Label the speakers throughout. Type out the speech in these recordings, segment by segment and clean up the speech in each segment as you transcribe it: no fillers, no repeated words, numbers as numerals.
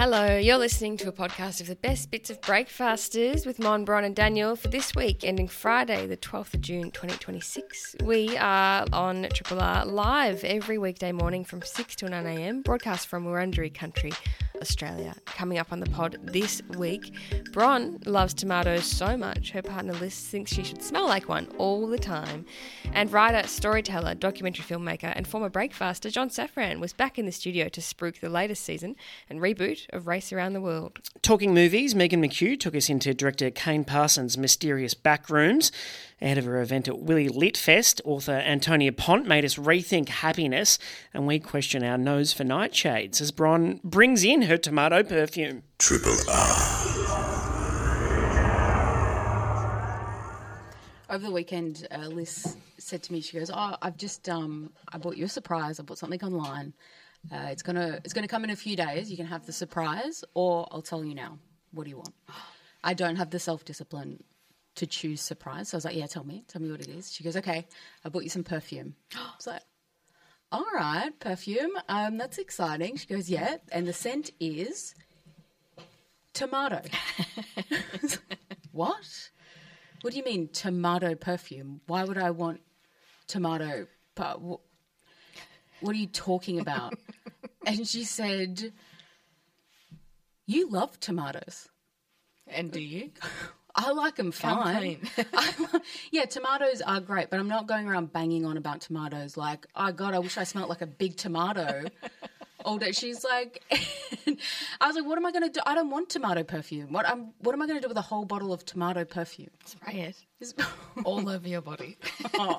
Speaker 1: Hello, you're listening to a podcast of the best bits of Breakfasters with Mon, Bron and Daniel for this week, ending Friday, the 12th of June, 2026. We are on Triple R live every weekday morning from 6 till 9 a.m, broadcast from Wurundjeri Country, Australia. Coming up on the pod this week, Bron loves tomatoes so much her partner Liz thinks she should smell like one all the time. And writer, storyteller, documentary filmmaker and former Breakfaster John Safran was back in the studio to spruik the latest season and reboot of Race Around the World.
Speaker 2: Talking movies, Megan McHugh took us into director Kane Parsons' mysterious backrooms. Ahead of her event at Willie Litfest, author Antonia Pont made us rethink happiness, and we question our nose for nightshades as Bron brings in her tomato perfume.
Speaker 3: Triple R.
Speaker 4: Over the weekend, Liz said to me, she goes, I've just, I bought you a surprise. I bought something online. It's gonna come in a few days. You can have the surprise, or I'll tell you now. What do you want? I don't have the self-discipline to choose surprise. So I was like, yeah, tell me what it is. She goes, okay, I bought you some perfume. I was like, all right, perfume. That's exciting. She goes, yeah. And the scent is tomato. What? What do you mean tomato perfume? Why would I want tomato? What are you talking about? And she said, you love tomatoes.
Speaker 5: And do you?
Speaker 4: I like them fine. Yeah, tomatoes are great, but I'm not going around banging on about tomatoes like, oh, God, I wish I smelled like a big tomato all day. She's like, I was like, what am I going to do? I don't want tomato perfume. What am I going to do with a whole bottle of tomato perfume?
Speaker 5: Spray it all over your body.
Speaker 4: Oh.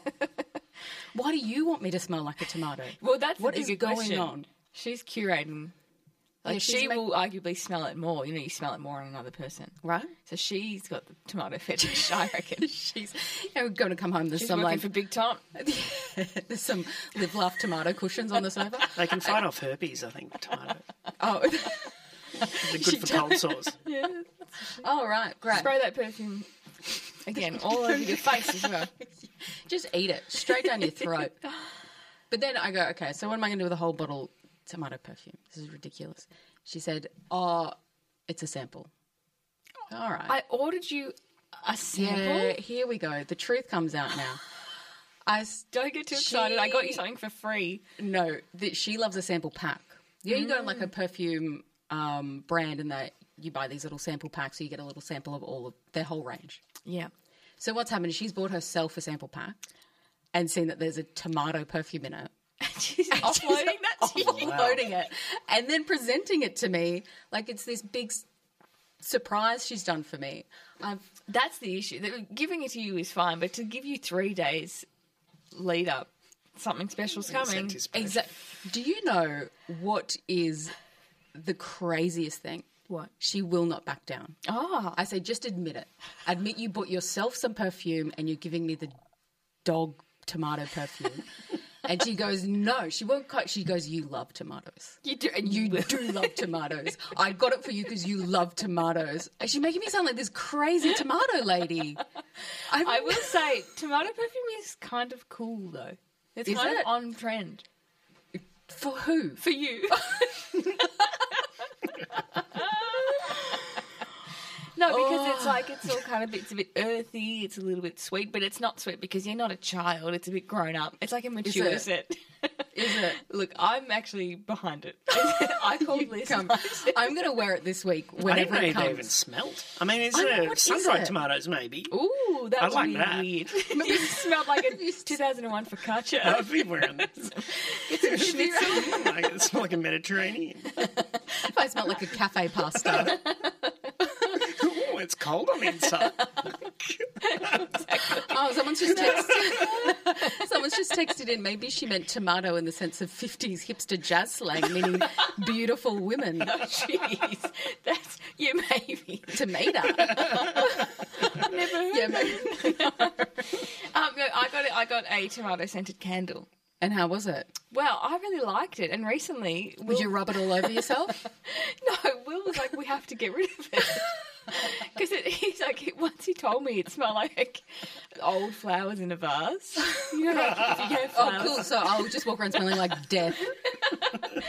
Speaker 4: Why do you want me to smell like a tomato?
Speaker 5: Well, that's
Speaker 4: what
Speaker 5: the
Speaker 4: is
Speaker 5: bigger
Speaker 4: going
Speaker 5: question.
Speaker 4: on.
Speaker 5: She's curating. Like,
Speaker 4: Yeah,
Speaker 5: she will arguably smell it more. You know, you smell it more on another person.
Speaker 4: Right?
Speaker 5: So she's got the tomato fetish, I reckon.
Speaker 4: We're going to come home. There's
Speaker 5: She's
Speaker 4: some
Speaker 5: working for big time.
Speaker 4: there's some live laugh tomato cushions on the sofa.
Speaker 2: They can fight off herpes, I think, tomato.
Speaker 4: Oh,
Speaker 2: They're good for cold sores.
Speaker 5: Yeah.
Speaker 4: oh, right, great.
Speaker 5: Spray that perfume again all over your face as well.
Speaker 4: Just eat it straight down your throat. But then I go, okay, so what am I going to do with a whole bottle of tomato perfume? This is ridiculous. She said, oh, it's a sample. All right.
Speaker 5: I ordered you a sample.
Speaker 4: Yeah, here we go. The truth comes out now.
Speaker 5: Don't get too excited. I got you something for free.
Speaker 4: No, she loves a sample pack. Yeah, you go to like a perfume brand and you buy these little sample packs, so you get a little sample of all of their whole range.
Speaker 5: Yeah.
Speaker 4: So what's happened is she's bought herself a sample pack and seen that there's a tomato perfume in it.
Speaker 5: She's offloading that to you.
Speaker 4: Offloading it and then presenting it to me like it's this big surprise she's done for me.
Speaker 5: That's the issue. Giving it to you is fine, but to give you 3 days lead up, something special's coming.
Speaker 4: Exactly. Do you know what is the craziest thing?
Speaker 5: What?
Speaker 4: She will not back down.
Speaker 5: Oh.
Speaker 4: I say, just admit it. Admit you bought yourself some perfume and you're giving me the dog tomato perfume. And she goes, no, she won't cut. She goes, you love tomatoes.
Speaker 5: You do. And
Speaker 4: You do love tomatoes. I got it for you because you love tomatoes. And she's making me sound like this crazy tomato lady.
Speaker 5: I will say, tomato perfume is kind of cool, though. It's
Speaker 4: Is
Speaker 5: kind
Speaker 4: it?
Speaker 5: of on trend.
Speaker 4: For who?
Speaker 5: For you. No, because it's all kind of, it's a bit earthy, it's a little bit sweet, but it's not sweet because you're not a child, it's a bit grown up. It's like a mature
Speaker 4: it?
Speaker 5: scent.
Speaker 4: Is it?
Speaker 5: Look, I'm actually behind it. I called Liz.
Speaker 4: I'm going to wear it this week
Speaker 2: I didn't
Speaker 4: whenever
Speaker 2: know
Speaker 4: it
Speaker 2: they even
Speaker 4: comes.
Speaker 2: smelt. I mean, it's
Speaker 4: what is
Speaker 2: sun-dried
Speaker 4: it?
Speaker 2: tomatoes, maybe.
Speaker 5: Ooh, that
Speaker 2: I
Speaker 5: would
Speaker 2: like
Speaker 5: be
Speaker 2: that.
Speaker 5: weird. It smelled like a 2001 focaccia.
Speaker 2: I'd be wearing this.
Speaker 5: Get some schnitzel.
Speaker 2: Like, it's like a Mediterranean.
Speaker 4: If I smell like a cafe pasta.
Speaker 2: Ooh, it's cold on the inside.
Speaker 4: Oh, someone's just texted in. Maybe she meant tomato in the sense of 50s hipster jazz slang, meaning beautiful women.
Speaker 5: Jeez, that's you maybe.
Speaker 4: Tomato.
Speaker 5: Never heard.
Speaker 4: Yeah, maybe.
Speaker 5: No, I got a tomato scented candle.
Speaker 4: And how was it?
Speaker 5: Well, I really liked it, and recently,
Speaker 4: Would you rub it all over yourself?
Speaker 5: No, Will was like, we have to get rid of it. Because he's like, once he told me it smelled like old flowers in a vase. You know, like if you get
Speaker 4: Oh,
Speaker 5: flowers.
Speaker 4: cool. So I'll just walk around smelling like death.
Speaker 5: He's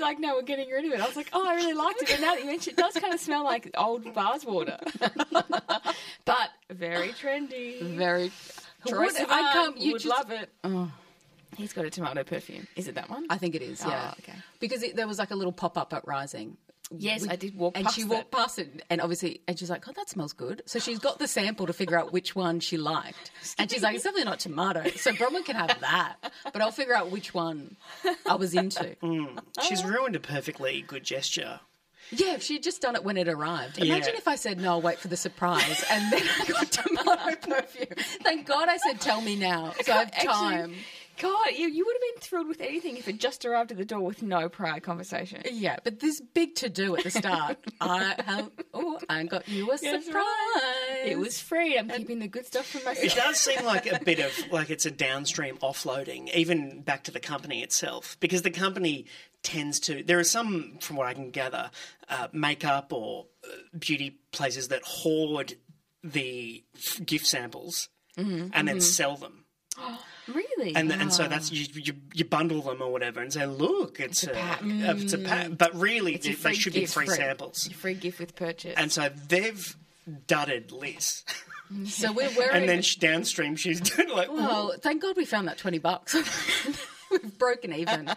Speaker 5: she's like, no, we're getting rid of it. I was like, oh, I really liked it. But now that you mention it, does kind of smell like old bars water. But very trendy.
Speaker 4: Very.
Speaker 5: Troy Sivan
Speaker 4: you
Speaker 5: would
Speaker 4: just-
Speaker 5: love it. He's got a tomato perfume. Is it that one?
Speaker 4: I think it is, yeah.
Speaker 5: Oh, okay.
Speaker 4: Because there was like a little pop-up at Rising.
Speaker 5: Yes, I did walk
Speaker 4: and
Speaker 5: past
Speaker 4: she
Speaker 5: it.
Speaker 4: walked past it, and obviously, and she's like, "Oh, that smells good." So she's got the sample to figure out which one she liked, and she's like, "It's definitely not tomato." So Bronwyn can have that, but I'll figure out which one I was into.
Speaker 2: She's ruined a perfectly good gesture.
Speaker 4: Yeah, if she had just done it when it arrived. Imagine
Speaker 2: Yeah.
Speaker 4: if I said, "No, I'll wait for the surprise," and then I got tomato perfume. Thank God I said, "Tell me now," so I have time.
Speaker 5: God, you would have been thrilled with anything if it just arrived at the door with no prior conversation.
Speaker 4: Yeah, but this big to do at the start. I got you a
Speaker 5: Yes,
Speaker 4: surprise.
Speaker 5: It was free. I'm keeping the good stuff for
Speaker 2: It
Speaker 5: myself.
Speaker 2: does seem like a bit of, like it's a downstream offloading, even back to the company itself, because the company tends to, there are some, from what I can gather, makeup or beauty places that hoard the gift samples and then sell them.
Speaker 5: Really?
Speaker 2: And so that's you bundle them or whatever and say, look, it's a pack. But really,
Speaker 5: It's a
Speaker 2: they
Speaker 5: free
Speaker 2: should be
Speaker 5: gift.
Speaker 2: free
Speaker 5: Free.
Speaker 2: samples.
Speaker 5: Your free gift with purchase.
Speaker 2: And so they've dudded Liz.
Speaker 4: So we're wearing.
Speaker 2: And then downstream, she's doing like,
Speaker 4: Well, thank God we found that $20. We've broken even.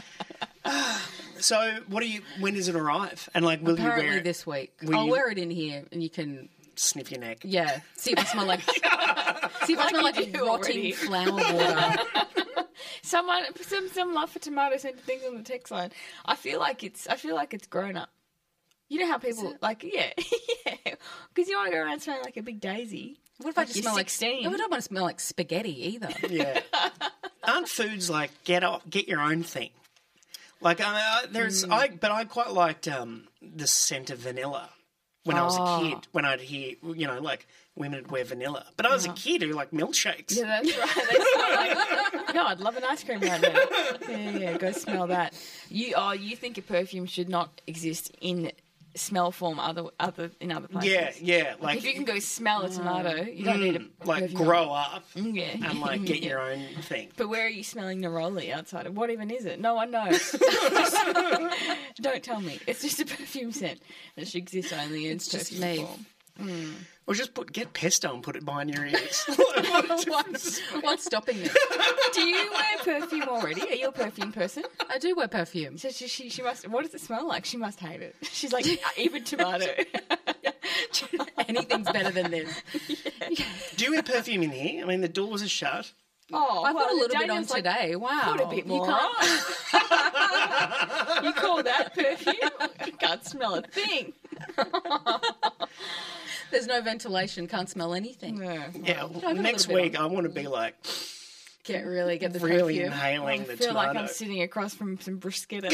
Speaker 2: so when does it arrive? And like, will you
Speaker 4: Apparently
Speaker 2: wear it?
Speaker 4: this week.
Speaker 2: Will
Speaker 4: I'll
Speaker 2: you-
Speaker 4: wear it in here, and you can.
Speaker 2: Sniff your neck.
Speaker 4: Yeah, see if I smell like. See if I smell like
Speaker 5: you do
Speaker 4: rotting
Speaker 5: already.
Speaker 4: flower water.
Speaker 5: Someone, some love for tomatoes and things on the text line. I feel like it's grown up. You know how people yeah, because you want to go around smelling like a big daisy.
Speaker 4: What if I
Speaker 5: Like
Speaker 4: just
Speaker 5: you're
Speaker 4: smell like?
Speaker 5: 16.
Speaker 4: I don't want to smell like spaghetti either.
Speaker 2: Yeah. Aren't foods like get your own thing? Like but I quite liked the scent of vanilla when I was a kid. When I'd hear like women would wear vanilla, but I was a kid who liked milkshakes.
Speaker 5: Yeah, that's right. They smell like, no, I'd love an ice cream right now. Yeah, go smell that. You think a perfume should not exist in smell form in other places?
Speaker 2: Yeah. Like
Speaker 5: If you can go smell a tomato, you don't need a
Speaker 2: like
Speaker 5: perfume.
Speaker 2: grow up
Speaker 5: Yeah.
Speaker 2: and like get your own thing.
Speaker 5: But where are you smelling neroli outside of? What even is it? No one knows. Don't tell me. It's just a perfume scent that should exist only in
Speaker 4: just
Speaker 5: perfume
Speaker 4: me.
Speaker 5: form.
Speaker 2: Or just get pesto and put it behind your ears.
Speaker 4: What's stopping me?
Speaker 5: Do you wear perfume already? Are you a perfume person?
Speaker 4: I do wear perfume.
Speaker 5: So she must. What does it smell like? She must hate it. She's like even tomato.
Speaker 4: Anything's better than this.
Speaker 2: Do you wear perfume in here? I mean, the doors are shut.
Speaker 5: Oh,
Speaker 4: I put a little bit on
Speaker 5: Daniel's like,
Speaker 4: today. Wow.
Speaker 5: Put a bit more
Speaker 4: You can't.
Speaker 5: on. You call that perfume? I can't smell a thing.
Speaker 4: There's no ventilation. Can't smell anything.
Speaker 2: Yeah,
Speaker 4: got a
Speaker 2: next
Speaker 4: little bit
Speaker 2: week I want to be like
Speaker 4: Get the
Speaker 2: really
Speaker 4: perfume.
Speaker 2: inhaling
Speaker 5: I
Speaker 2: the
Speaker 5: feel
Speaker 2: tomato.
Speaker 5: like I'm sitting across from some bruschetta.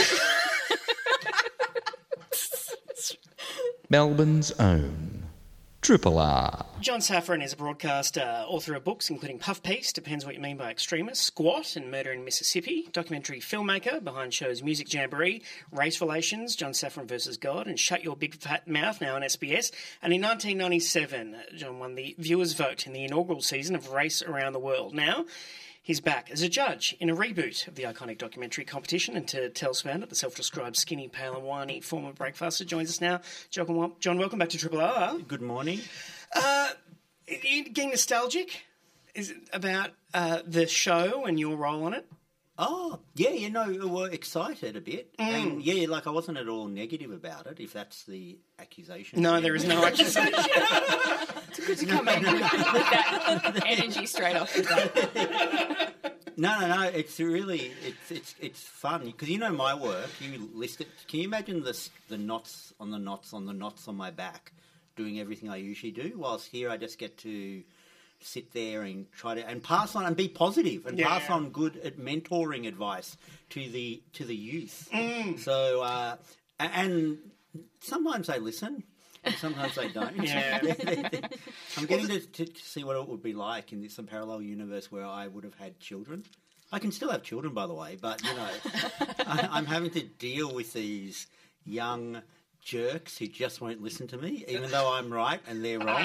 Speaker 3: Melbourne's own Triple R.
Speaker 2: John Safran is a broadcaster, author of books including Puff Piece, Depends What You Mean by Extremist, Squat and Murder in Mississippi, documentary filmmaker behind shows Music Jamboree, Race Relations, John Safran vs. God, and Shut Your Big Fat Mouth, now on SBS. And in 1997, John won the viewers' vote in the inaugural season of Race Around the World. Now, he's back as a judge in a reboot of the iconic documentary competition, and to tell us about it, the self-described skinny, pale and whiny former breakfaster joins us now. John, welcome back to Triple R.
Speaker 6: Good morning.
Speaker 2: You getting nostalgic? Is it about the show and your role on it?
Speaker 6: Oh, yeah, we're excited a bit. And, I wasn't at all negative about it, if that's the accusation.
Speaker 2: No, there is no accusation.
Speaker 5: It's good to come in with that energy straight off the bat.
Speaker 6: No. It's really it's fun because my work. You list it. Can you imagine the knots on the knots on the knots on my back, doing everything I usually do? Whilst here, I just get to sit there and try to pass on and be positive and pass on good mentoring advice to the youth. So and sometimes they listen. And sometimes they don't.
Speaker 2: Yeah.
Speaker 6: I'm getting to see what it would be like in some parallel universe where I would have had children. I can still have children, by the way, but, I'm having to deal with these young jerks who just won't listen to me, even though I'm right and they're wrong.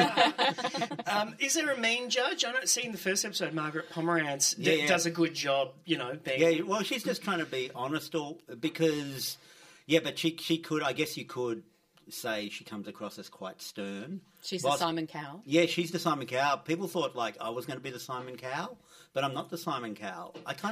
Speaker 2: Is there a mean judge? I don't see in the first episode Margaret Pomerantz
Speaker 6: Yeah.
Speaker 2: does a good job, being...
Speaker 6: Yeah, well, she's just trying to be honest, because, but she could, I guess you could say she comes across as quite stern.
Speaker 4: She's the Simon Cowell.
Speaker 6: Yeah, she's the Simon Cowell. People thought, I was going to be the Simon Cowell, but I'm not the Simon Cowell.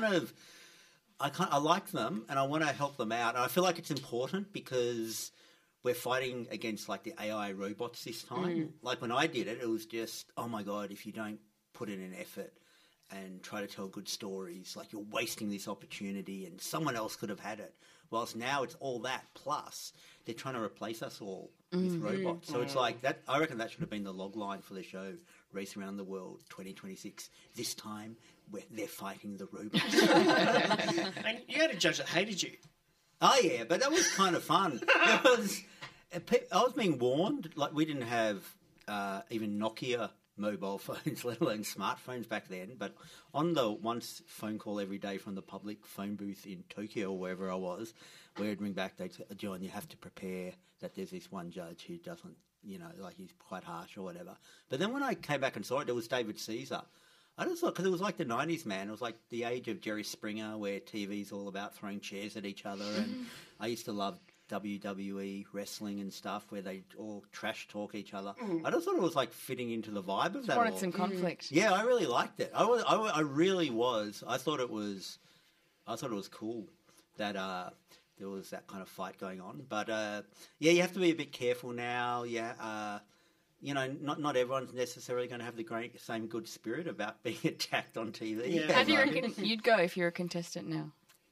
Speaker 6: I like them, and I want to help them out. And I feel like it's important because we're fighting against, the AI robots this time. Like, when I did it, it was just, oh, my God, if you don't put in an effort and try to tell good stories, you're wasting this opportunity and someone else could have had it. Whilst now it's all that, plus they're trying to replace us all with robots. So it's that. I reckon that should have been the log line for the show, Race Around the World 2026. This time, they're fighting the robots.
Speaker 2: And you had a judge that hated you.
Speaker 6: Oh, yeah, but that was kind of fun. I was being warned. We didn't have even Nokia mobile phones, let alone smartphones back then. But on the once phone call every day from the public phone booth in Tokyo or wherever I was, where it'd ring back, they'd say, John, you have to prepare that there's this one judge who doesn't, he's quite harsh or whatever. But then when I came back and saw it, there was David Caesar. I just thought, because it was like the 90s, man. It was like the age of Jerry Springer, where TV's all about throwing chairs at each other. And I used to love WWE wrestling and stuff, where they all trash talk each other. I just thought it was fitting into the vibe of that.
Speaker 5: Wanted some conflict.
Speaker 6: Yeah, I really liked it. I really was. I thought it was cool that there was that kind of fight going on. But you have to be a bit careful now. Yeah. Not everyone's necessarily going to have the same good spirit about being attacked on TV.
Speaker 2: Yeah.
Speaker 5: How do you reckon you'd go if you're a contestant now?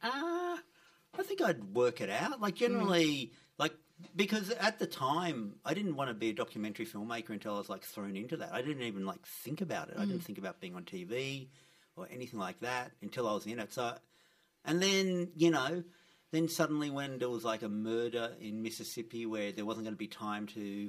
Speaker 6: I think I'd work it out. Generally, because at the time, I didn't want to be a documentary filmmaker until I was, thrown into that. I didn't even, think about it. I didn't think about being on TV or anything like that until I was in it. So, and then, then suddenly when there was, a murder in Mississippi where there wasn't going to be time to,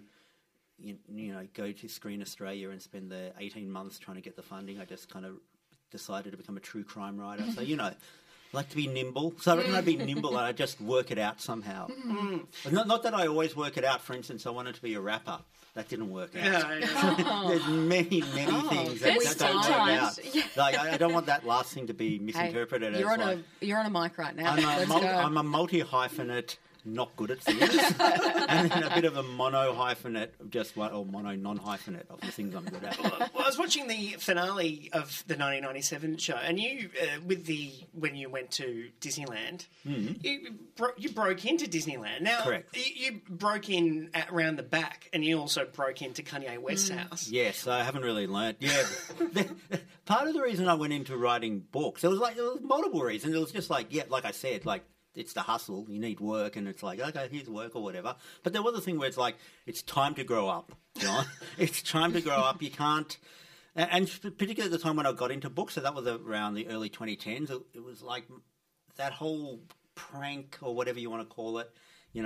Speaker 6: go to Screen Australia and spend the 18 months trying to get the funding, I just kind of decided to become a true crime writer. So, I like to be nimble. So I reckon I'd be nimble and I'd just work it out somehow. Not that I always work it out. For instance, I wanted to be a rapper. That didn't work out. There's many things that don't work out. Yeah. I don't want that last thing to be misinterpreted.
Speaker 4: Hey, you're on a mic right now.
Speaker 6: I'm a multi-hyphenate, not good at things, and then a bit of a mono-hyphenate, or mono-non-hyphenate of the things I'm good at.
Speaker 2: Well, I was watching the finale of the 1997 show, and you, when you went to Disneyland, you broke into Disneyland. Now,
Speaker 6: correct.
Speaker 2: You broke in around the back, and you also broke into Kanye West's house.
Speaker 6: Yes, I haven't really learnt. Yeah, part of the reason I went into writing books, there was multiple reasons. It was just like I said, it's the hustle. You need work, and it's okay, here's work or whatever. But there was a thing where it's time to grow up, John. It's time to grow up. You can't, and particularly at the time when I got into books, so that was around the early 2010s. It was that whole prank or whatever you want to call it.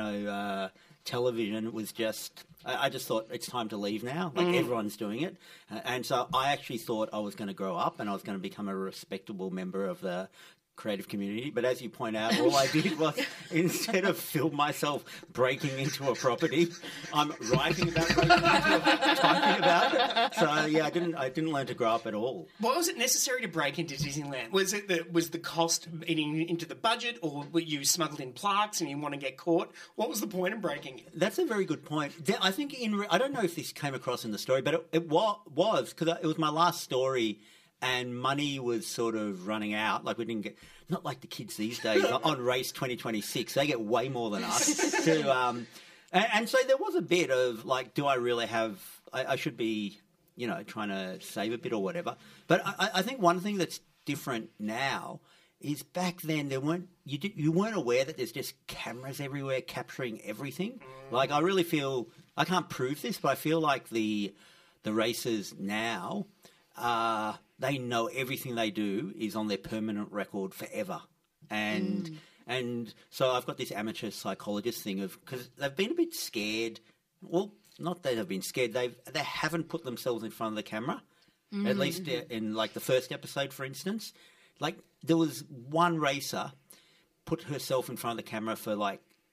Speaker 6: Television was just. I just thought it's time to leave now. Everyone's doing it, and so I actually thought I was going to grow up and I was going to become a respectable member of the creative community. But as you point out, all I did was, instead of film myself breaking into a property, I'm writing about breaking into it, talking about it. So yeah, I didn't learn to grow up at all.
Speaker 2: Why was it necessary to break into Disneyland? Was the cost eating into the budget, or were you smuggled in plaques and you want to get caught? What was the point of breaking it?
Speaker 6: That's a very good point. I think I don't know if this came across in the story, but it was because it was my last story. And money was sort of running out. We didn't get, not like the kids these days on Race 2026. They get way more than us. And so there was a bit of do I really have? I should be, trying to save a bit or whatever. But I think one thing that's different now is back then you weren't aware that there's just cameras everywhere capturing everything. I really feel, I can't prove this, but I feel like the racers now. They know everything they do is on their permanent record forever. And so I've got this amateur psychologist thing because they've been a bit scared. Well, not that they've been scared. They haven't put themselves in front of the camera, at least in the first episode, for instance. There was one racer put herself in front of the camera for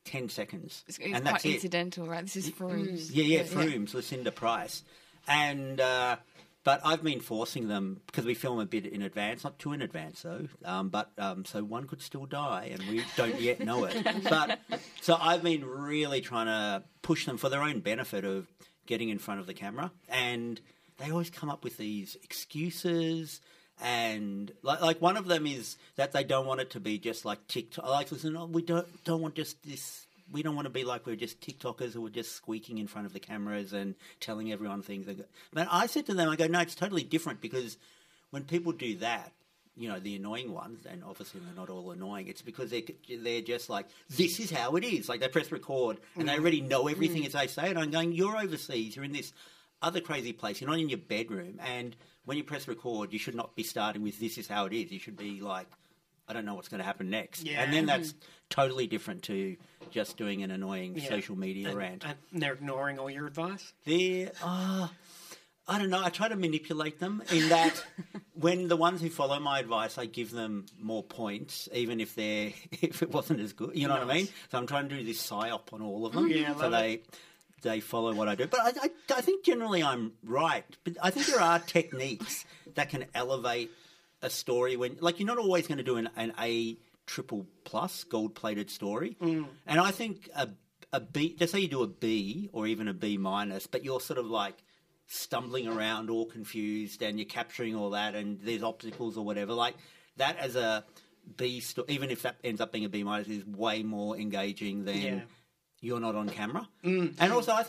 Speaker 6: 10 seconds.
Speaker 5: It's
Speaker 6: and
Speaker 5: quite
Speaker 6: that's it.
Speaker 5: incidental, right? This is Frooms.
Speaker 6: Yeah, Frooms, Lucinda Price. And, but I've been forcing them, because we film a bit in advance, not too in advance though, so one could still die and we don't yet know it. But, so I've been really trying to push them for their own benefit of getting in front of the camera. And they always come up with these excuses. And like one of them is that they don't want it to be just like TikTok. Like, listen, we don't want just this. We don't want to be like we're just TikTokers who are just squeaking in front of the cameras and telling everyone things. But I said to them, I go, no, it's totally different, because when people do that, you know, the annoying ones, and obviously they're not all annoying, it's because they're just like, this is how it is. Like, they press record and they already know everything as they say it. I'm going, you're overseas, you're in this other crazy place, you're not in your bedroom, and when you press record, you should not be starting with this is how it is. You should be like, I don't know what's going to happen next.
Speaker 2: Yeah.
Speaker 6: And then that's totally different to just doing an annoying social media rant.
Speaker 2: And they're ignoring all your advice?
Speaker 6: I don't know. I try to manipulate them in that when the ones who follow my advice, I give them more points, even if it wasn't as good. You know what I mean? So I'm trying to do this psyop on all of them.
Speaker 2: Yeah,
Speaker 6: so they follow what I do. But I think generally I'm right. But I think there are techniques that can elevate a story when, like, you're not always going to do an A triple plus gold plated story. And I think a B, just say you do a B or even a B minus, but you're sort of like stumbling around all confused and you're capturing all that and there's obstacles or whatever, like that as a B story, even if that ends up being a B minus, is way more engaging than you're not on camera. And also I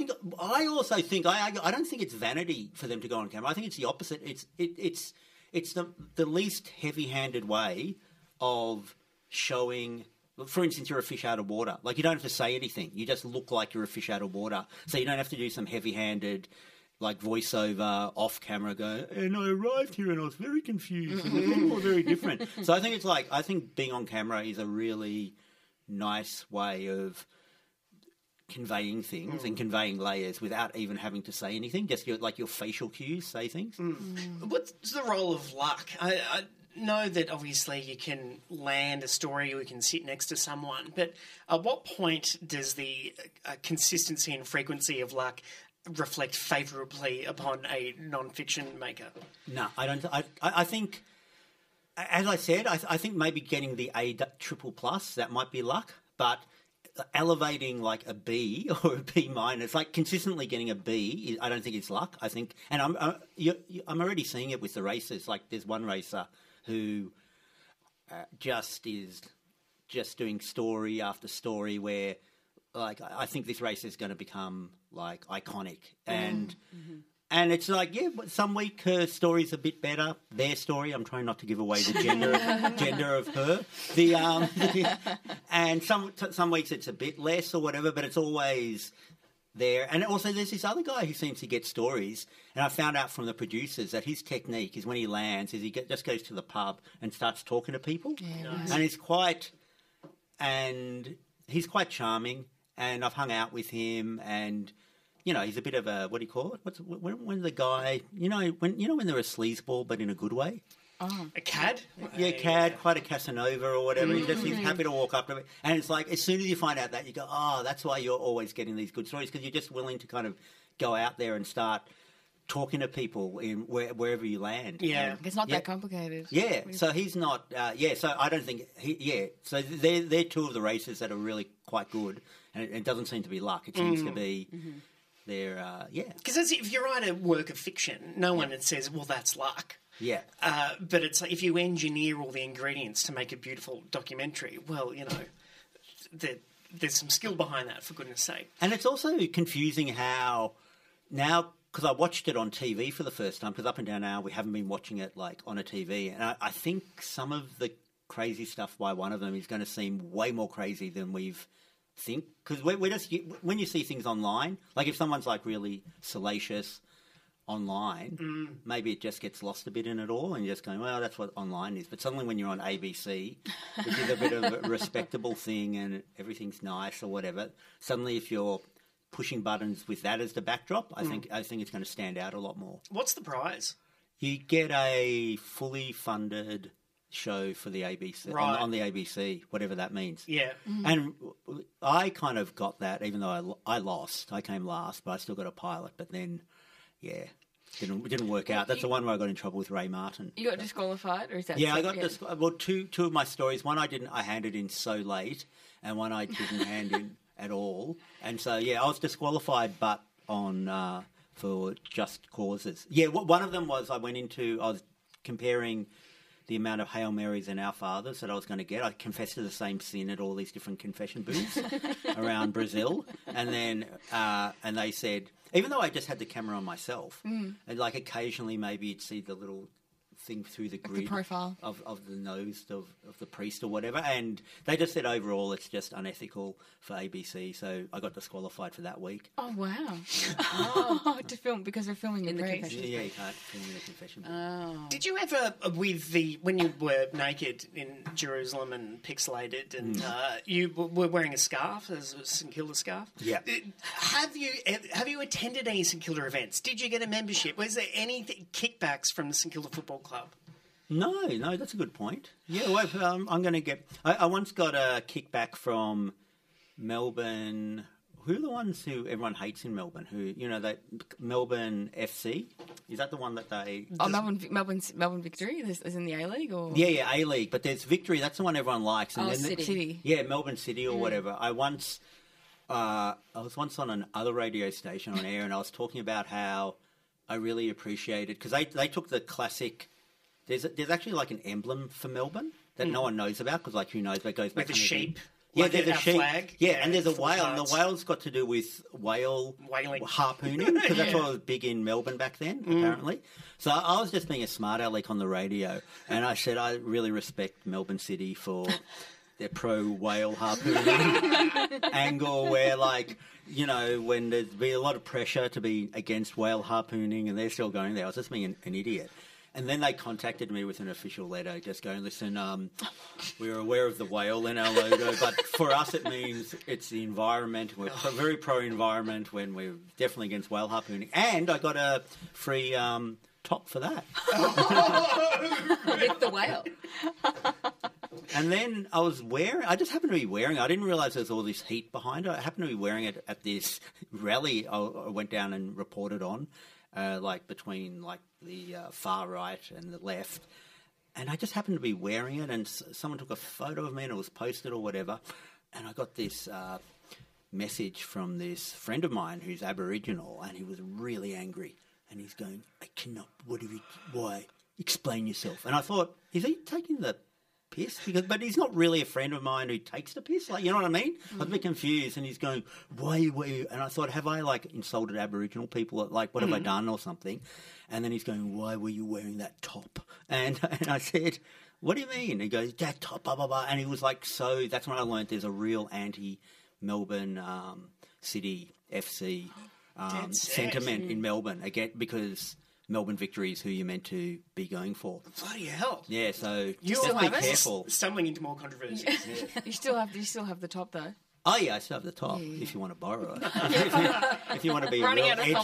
Speaker 6: don't think it's vanity for them to go on camera. I think it's the opposite. It's the least heavy-handed way of showing. For instance, you're a fish out of water. Like, you don't have to say anything. You just look like you're a fish out of water. So you don't have to do some heavy-handed, like, voiceover off camera going, and I arrived here and I was very confused. And the people were very different. So I think being on camera is a really nice way of conveying things and conveying layers without even having to say anything. Just your facial cues say things.
Speaker 2: What's the role of luck? I know that obviously you can land a story or you can sit next to someone, but at what point does the consistency and frequency of luck reflect favourably upon a non-fiction maker?
Speaker 6: No, I don't. I think, as I said, I think maybe getting the A triple plus, that might be luck, but elevating like a B or a B minus, like consistently getting a B, I don't think it's luck. I think, and I'm already seeing it with the racers. Like, there's one racer who is just doing story after story where, like, I think this race is going to become like iconic, and it's like, but some week her story's a bit better. Their story, I'm trying not to give away the gender of her. And some weeks it's a bit less or whatever, but it's always there. And also there's this other guy who seems to get stories, and I found out from the producers that his technique is when he lands is he just goes to the pub and starts talking to people, and he's quite charming. And I've hung out with him, and you know, he's a bit of a, what do you call it? When the guy, when they're a sleazeball but in a good way.
Speaker 2: A cad?
Speaker 6: Yeah, cad, quite a Casanova or whatever. He's happy to walk up to it. And it's like, as soon as you find out that, you go, oh, that's why you're always getting these good stories, because you're just willing to kind of go out there and start talking to people in wherever you land.
Speaker 2: Yeah.
Speaker 5: It's not that complicated.
Speaker 6: Yeah, so he's not, so I don't think, so they're two of the races that are really quite good, and it doesn't seem to be luck. It seems to be...
Speaker 2: Because if you write a work of fiction, no one says, well, that's luck.
Speaker 6: Yeah.
Speaker 2: But it's like, if you engineer all the ingredients to make a beautiful documentary, well, there's some skill behind that, for goodness sake.
Speaker 6: And it's also confusing how now, because I watched it on TV for the first time, because up and down now we haven't been watching it like on a TV, and I think some of the crazy stuff by one of them is going to seem way more crazy than we've think, because we're just, when you see things online, like if someone's like really salacious online, maybe it just gets lost a bit in it all, and you're just going, well, that's what online is. But suddenly when you're on ABC, which is a bit of a respectable thing and everything's nice or whatever, suddenly if you're pushing buttons with that as the backdrop, I think it's going to stand out a lot more.
Speaker 2: What's the prize?
Speaker 6: You get a fully funded show for the ABC, on the ABC, whatever that means.
Speaker 2: Yeah.
Speaker 6: And I kind of got that, even though I lost. I came last, but I still got a pilot. But then, yeah, didn't work out. That's the one where I got in trouble with Ray Martin.
Speaker 5: You got disqualified, or is that?
Speaker 6: Yeah, I got well, two of my stories. One I handed in so late, and one I didn't hand in at all. And so yeah, I was disqualified, but on for just causes. Yeah, one of them was I was comparing the amount of Hail Marys and Our Fathers that I was going to get. I confessed to the same sin at all these different confession booths around Brazil. And then and they said, even though I just had the camera on myself, and like occasionally maybe you'd see the little thing through the grid
Speaker 5: profile
Speaker 6: of the nose of the priest or whatever, and they just said overall it's just unethical for ABC, so I got disqualified for that week.
Speaker 5: Oh wow! To film because they're filming in the priest.
Speaker 6: Yeah, you can't film in a confession booth.
Speaker 2: Did you ever, when you were naked in Jerusalem and pixelated, and you were wearing a scarf, a St Kilda scarf?
Speaker 6: Yeah.
Speaker 2: Have you attended any St Kilda events? Did you get a membership? Was there any kickbacks from the St Kilda Football Club?
Speaker 6: No, that's a good point. Yeah, well, I'm going to get... I once got a kickback from Melbourne... Who are the ones who everyone hates in Melbourne? Who, that Melbourne FC? Is that the one that they...
Speaker 5: Oh, Melbourne Victory? Is in the A-League? Or...
Speaker 6: Yeah, A-League. But there's Victory. That's the one everyone likes. And then
Speaker 5: City.
Speaker 6: Yeah, Melbourne City or whatever. I was once on another radio station on air, and I was talking about how I really appreciated... Because they took the classic... There's actually like an emblem for Melbourne that no one knows about, because like who knows, that goes back
Speaker 2: with the sheep.
Speaker 6: Yeah,
Speaker 2: like
Speaker 6: there's a sheep.
Speaker 2: Flag.
Speaker 6: Yeah, and there's a whale, and the whale's got to do with
Speaker 2: whaling
Speaker 6: harpooning, because that's what was big in Melbourne back then, apparently. So I was just being a smart aleck on the radio, and I said I really respect Melbourne City for their pro-whale harpooning angle, where when there's been a lot of pressure to be against whale harpooning, and they're still going there. I was just being an idiot. And then they contacted me with an official letter just going, listen, we're aware of the whale in our logo, but for us it means it's the environment. We're very pro-environment when we're definitely against whale harpooning. And I got a free top for that.
Speaker 4: With the whale.
Speaker 6: And then I just happened to be wearing it. I didn't realise there was all this heat behind it. I happened to be wearing it at this rally I went down and reported on. Between the far right and the left, and I just happened to be wearing it, and someone took a photo of me and it was posted or whatever, and I got this message from this friend of mine who's Aboriginal, and he was really angry, and he's going, I cannot, why? Explain yourself. And I thought, is he taking the piss? But he's not really a friend of mine who takes the piss. You know what I mean? I was a bit confused, and he's going, why? And I thought, have I insulted Aboriginal people? What have I done or something? And then he's going, why were you wearing that top? And I said, what do you mean? And he goes, that top, blah, blah, blah. And he was so that's when I learned there's a real anti-Melbourne City FC sentiment in Melbourne, again, because Melbourne Victory is who you're meant to be going for.
Speaker 2: Bloody hell!
Speaker 6: Yeah, so
Speaker 2: just
Speaker 6: be careful.
Speaker 2: Stumbling into more controversies. Yeah.
Speaker 5: You still have the top though.
Speaker 6: Oh yeah, I still have the top. If you want to borrow it, if you want to be
Speaker 5: a real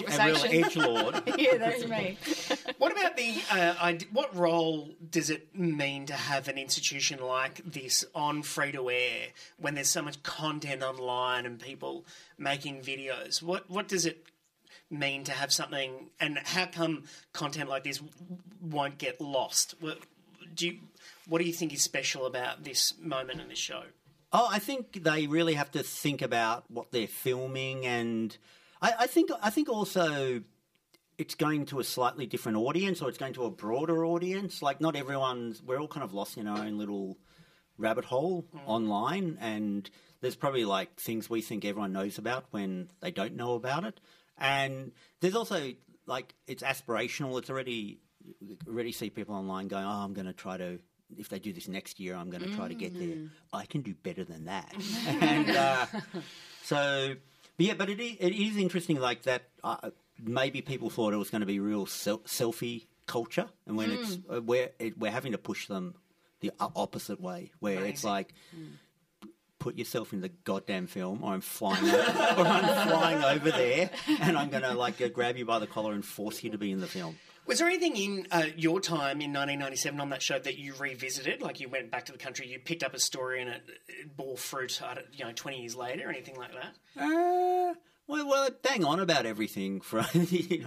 Speaker 6: edgelord.
Speaker 5: Yeah, that's me.
Speaker 2: What about what role does it mean to have an institution like this on free to air when there's so much content online and people making videos? What does it mean to have something, and how come content like this won't get lost? What do you think is special about this moment in this show?
Speaker 6: Oh, I think they really have to think about what they're filming, and I think also it's going to a slightly different audience, or it's going to a broader audience. Not we're all kind of lost in our own little rabbit hole online, and there's probably things we think everyone knows about when they don't know about it. And there's also, it's aspirational. It's already see people online going, oh, I'm going to try to, if they do this next year, I'm going to try to get there. I can do better than that. And but it is interesting that maybe people thought it was going to be real selfie culture. And when we're having to push them the opposite way, where Amazing. It's put yourself in the goddamn film, or I'm flying over there, and I'm going to grab you by the collar and force you to be in the film.
Speaker 2: Was there anything in your time in 1997 on that show that you revisited? Like you went back to the country, you picked up a story and it bore fruit, 20 years later, anything like that?
Speaker 6: Well, bang on about everything from in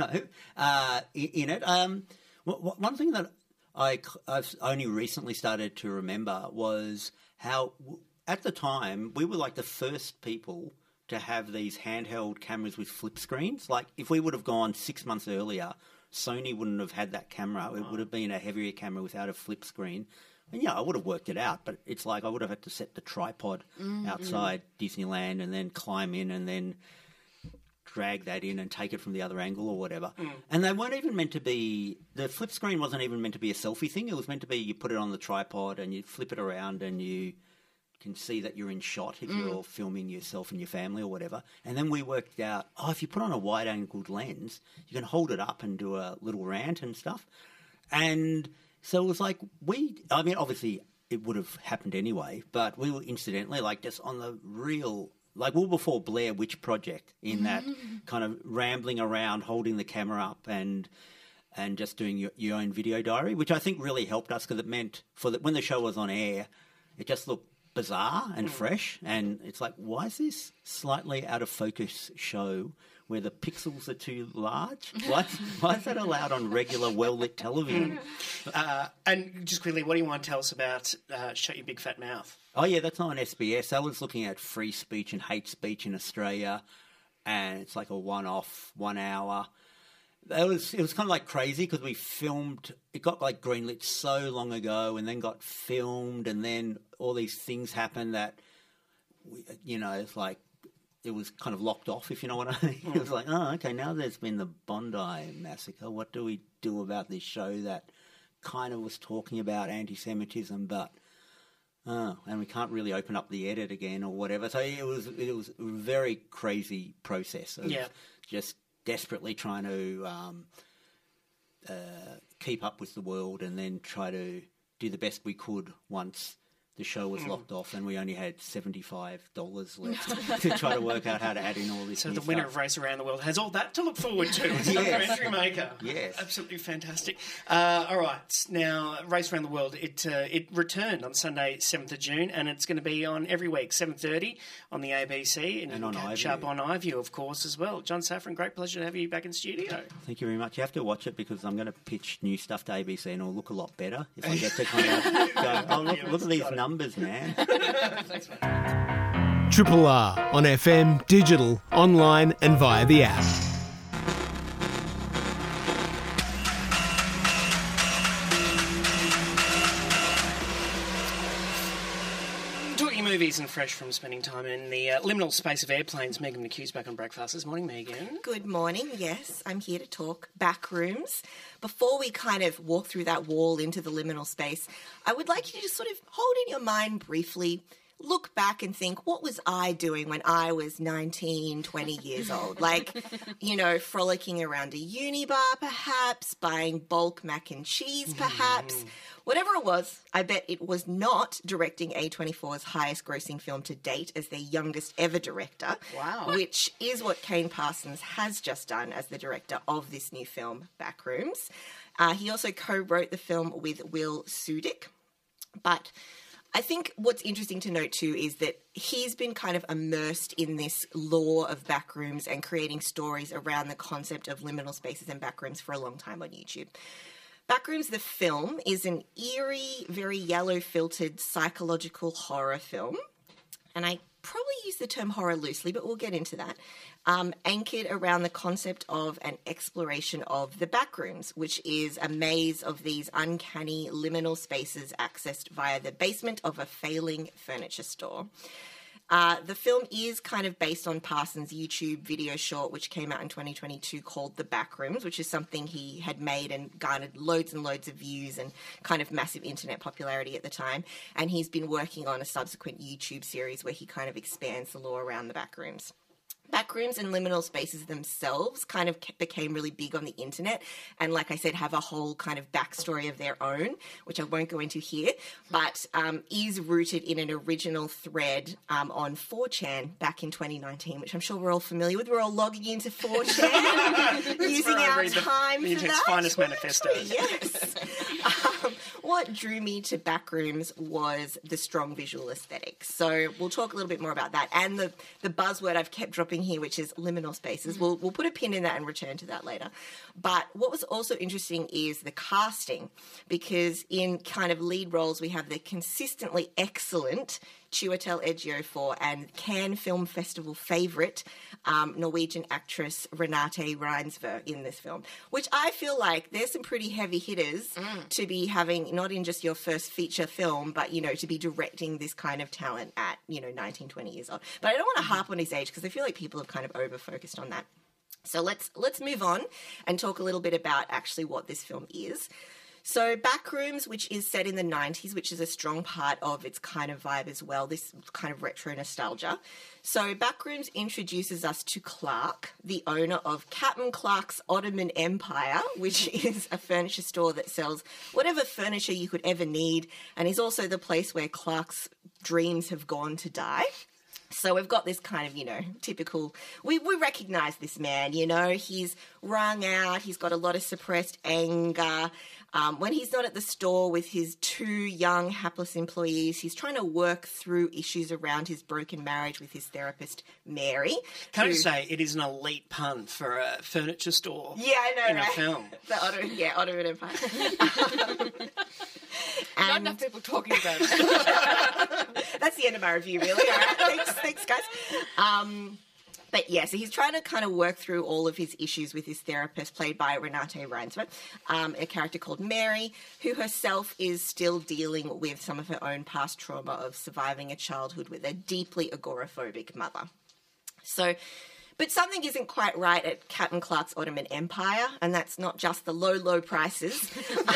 Speaker 6: it. One thing that I've only recently started to remember was how at the time we were like the first people to have these handheld cameras with flip screens. Like if we would have gone 6 months earlier, Sony wouldn't have had that camera. It would have been a heavier camera without a flip screen. And yeah, I would have worked it out, but it's like I would have had to set the tripod outside Disneyland and then climb in and then drag that in and take it from the other angle or whatever. And they weren't even meant to be, the flip screen wasn't even meant to be a selfie thing. It was meant to be you put it on the tripod and you flip it around and you can see that you're in shot if you're filming yourself and your family or whatever. And then we worked out, if you put on a wide-angled lens, you can hold it up and do a little rant and stuff. And so it was like obviously it would have happened anyway, but we were incidentally like just on the real, like we were before Blair Witch Project in that kind of rambling around, holding the camera up and just doing your own video diary, which I think really helped us because it meant when the show was on air, it just looked bizarre and fresh, and it's like, why is this slightly out of focus show where the pixels are too large? Why is that allowed on regular well-lit television?
Speaker 2: And just quickly, what do you want to tell us about Shut Your Big Fat Mouth?
Speaker 6: Oh yeah, that's on SBS. I was looking at free speech and hate speech in Australia, and it's like a one-off, 1 hour. It was kind of like crazy because we filmed. It got like greenlit so long ago, and then got filmed, and then all these things happened that, it's like it was kind of locked off. If you know what I mean. It was like, okay, now there's been the Bondi massacre. What do we do about this show that kind of was talking about anti-Semitism, but and we can't really open up the edit again or whatever. So it was a very crazy process of just desperately trying to keep up with the world and then try to do the best we could once the show was locked off and we only had $75 left to try to work out how to add in all this.
Speaker 2: So
Speaker 6: new
Speaker 2: the winner
Speaker 6: stuff.
Speaker 2: of Race Around the World has all that to look forward to. It's another entry maker.
Speaker 6: Yes.
Speaker 2: Absolutely fantastic. All right. Now, Race Around the World, it returned on Sunday, 7th of June, and it's going to be on every week, 7:30 on the ABC. And
Speaker 6: on
Speaker 2: catch
Speaker 6: iView.
Speaker 2: up on iView, of course, as well. John Safran, great pleasure to have you back in studio.
Speaker 6: Thank you very much. You have to watch it because I'm going to pitch new stuff to ABC and it'll look a lot better if I get to kind of go, look at these numbers, man.
Speaker 2: Thanks, mate.
Speaker 7: Triple R on FM, digital, online and via the app.
Speaker 2: Talking movies and fresh from spending time in the liminal space of airplanes, Megan McHugh's back on Breakfast this morning. Megan.
Speaker 8: Good morning. Yes, I'm here to talk Backrooms. Before we kind of walk through that wall into the liminal space, I would like you to just sort of hold in your mind briefly, look back and think, what was I doing when I was 19, 20 years old? Like, frolicking around a uni bar perhaps, buying bulk mac and cheese perhaps. Whatever it was, I bet it was not directing A24's highest grossing film to date as their youngest ever director.
Speaker 2: Wow.
Speaker 8: Which is what Kane Parsons has just done as the director of this new film, Backrooms. He also co-wrote the film with Will Sudik. But I think what's interesting to note too is that he's been kind of immersed in this lore of backrooms and creating stories around the concept of liminal spaces and backrooms for a long time on YouTube. Backrooms, the film, is an eerie, very yellow-filtered psychological horror film. And I probably use the term horror loosely, but we'll get into that. Anchored around the concept of an exploration of the backrooms, which is a maze of these uncanny liminal spaces accessed via the basement of a failing furniture store. The film is kind of based on Parsons' YouTube video short, which came out in 2022 called The Backrooms, which is something he had made and garnered loads and loads of views and kind of massive internet popularity at the time. And he's been working on a subsequent YouTube series where he kind of expands the lore around the backrooms. Backrooms backrooms and liminal spaces themselves kind of became really big on the internet, and like I said, have a whole kind of backstory of their own, which I won't go into here, but is rooted in an original thread on 4chan back in 2019, which I'm sure we're all familiar with. We're all logging into 4chan, using our time for
Speaker 2: internet's
Speaker 8: that.
Speaker 2: finest manifesto.
Speaker 8: Yes. What drew me to Backrooms was the strong visual aesthetic. So we'll talk a little bit more about that, and the buzzword I've kept dropping here, which is liminal spaces. We'll put a pin in that and return to that later. But what was also interesting is the casting, because in kind of lead roles we have the consistently excellent Chiwetel Ejiofor and Cannes Film Festival favourite Norwegian actress Renate Reinsve in this film, which I feel like there's some pretty heavy hitters to be having, not in just your first feature film, but, you know, to be directing this kind of talent at, 19, 20 years old. But I don't want to harp on his age because I feel like people have kind of over-focused on that. So let's move on and talk a little bit about actually what this film is. So Backrooms, which is set in the 90s, which is a strong part of its kind of vibe as well, this kind of retro nostalgia. So Backrooms introduces us to Clark, the owner of Captain Clark's Ottoman Empire, which is a furniture store that sells whatever furniture you could ever need, and is also the place where Clark's dreams have gone to die. So we've got this kind of, typical, we recognise this man, he's wrung out, he's got a lot of suppressed anger. When he's not at the store with his 2 young hapless employees, he's trying to work through issues around his broken marriage with his therapist, Mary.
Speaker 2: Can I say it is an elite pun for a furniture store
Speaker 8: I know,
Speaker 2: in
Speaker 8: right?
Speaker 2: a film.
Speaker 8: The Ottoman Empire.
Speaker 5: Not enough people talking about it.
Speaker 8: That's the end of my review, really. All right, thanks, guys. But yeah, so he's trying to kind of work through all of his issues with his therapist, played by Renate Reinsve, a character called Mary, who herself is still dealing with some of her own past trauma of surviving a childhood with a deeply agoraphobic mother. But something isn't quite right at Captain Clark's Ottoman Empire, and that's not just the low prices.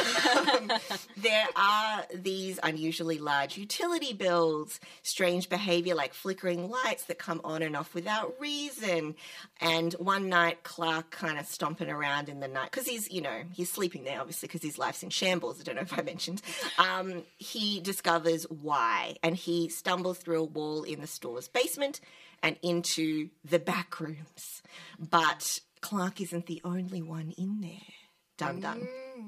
Speaker 8: There are these unusually large utility bills, strange behaviour like flickering lights that come on and off without reason. And one night, Clark kind of stomping around in the night, because he's sleeping there, obviously, because his life's in shambles. I don't know if I mentioned. He discovers why, and he stumbles through a wall in the store's basement and into the back rooms. But Clark isn't the only one in there. Dun dun.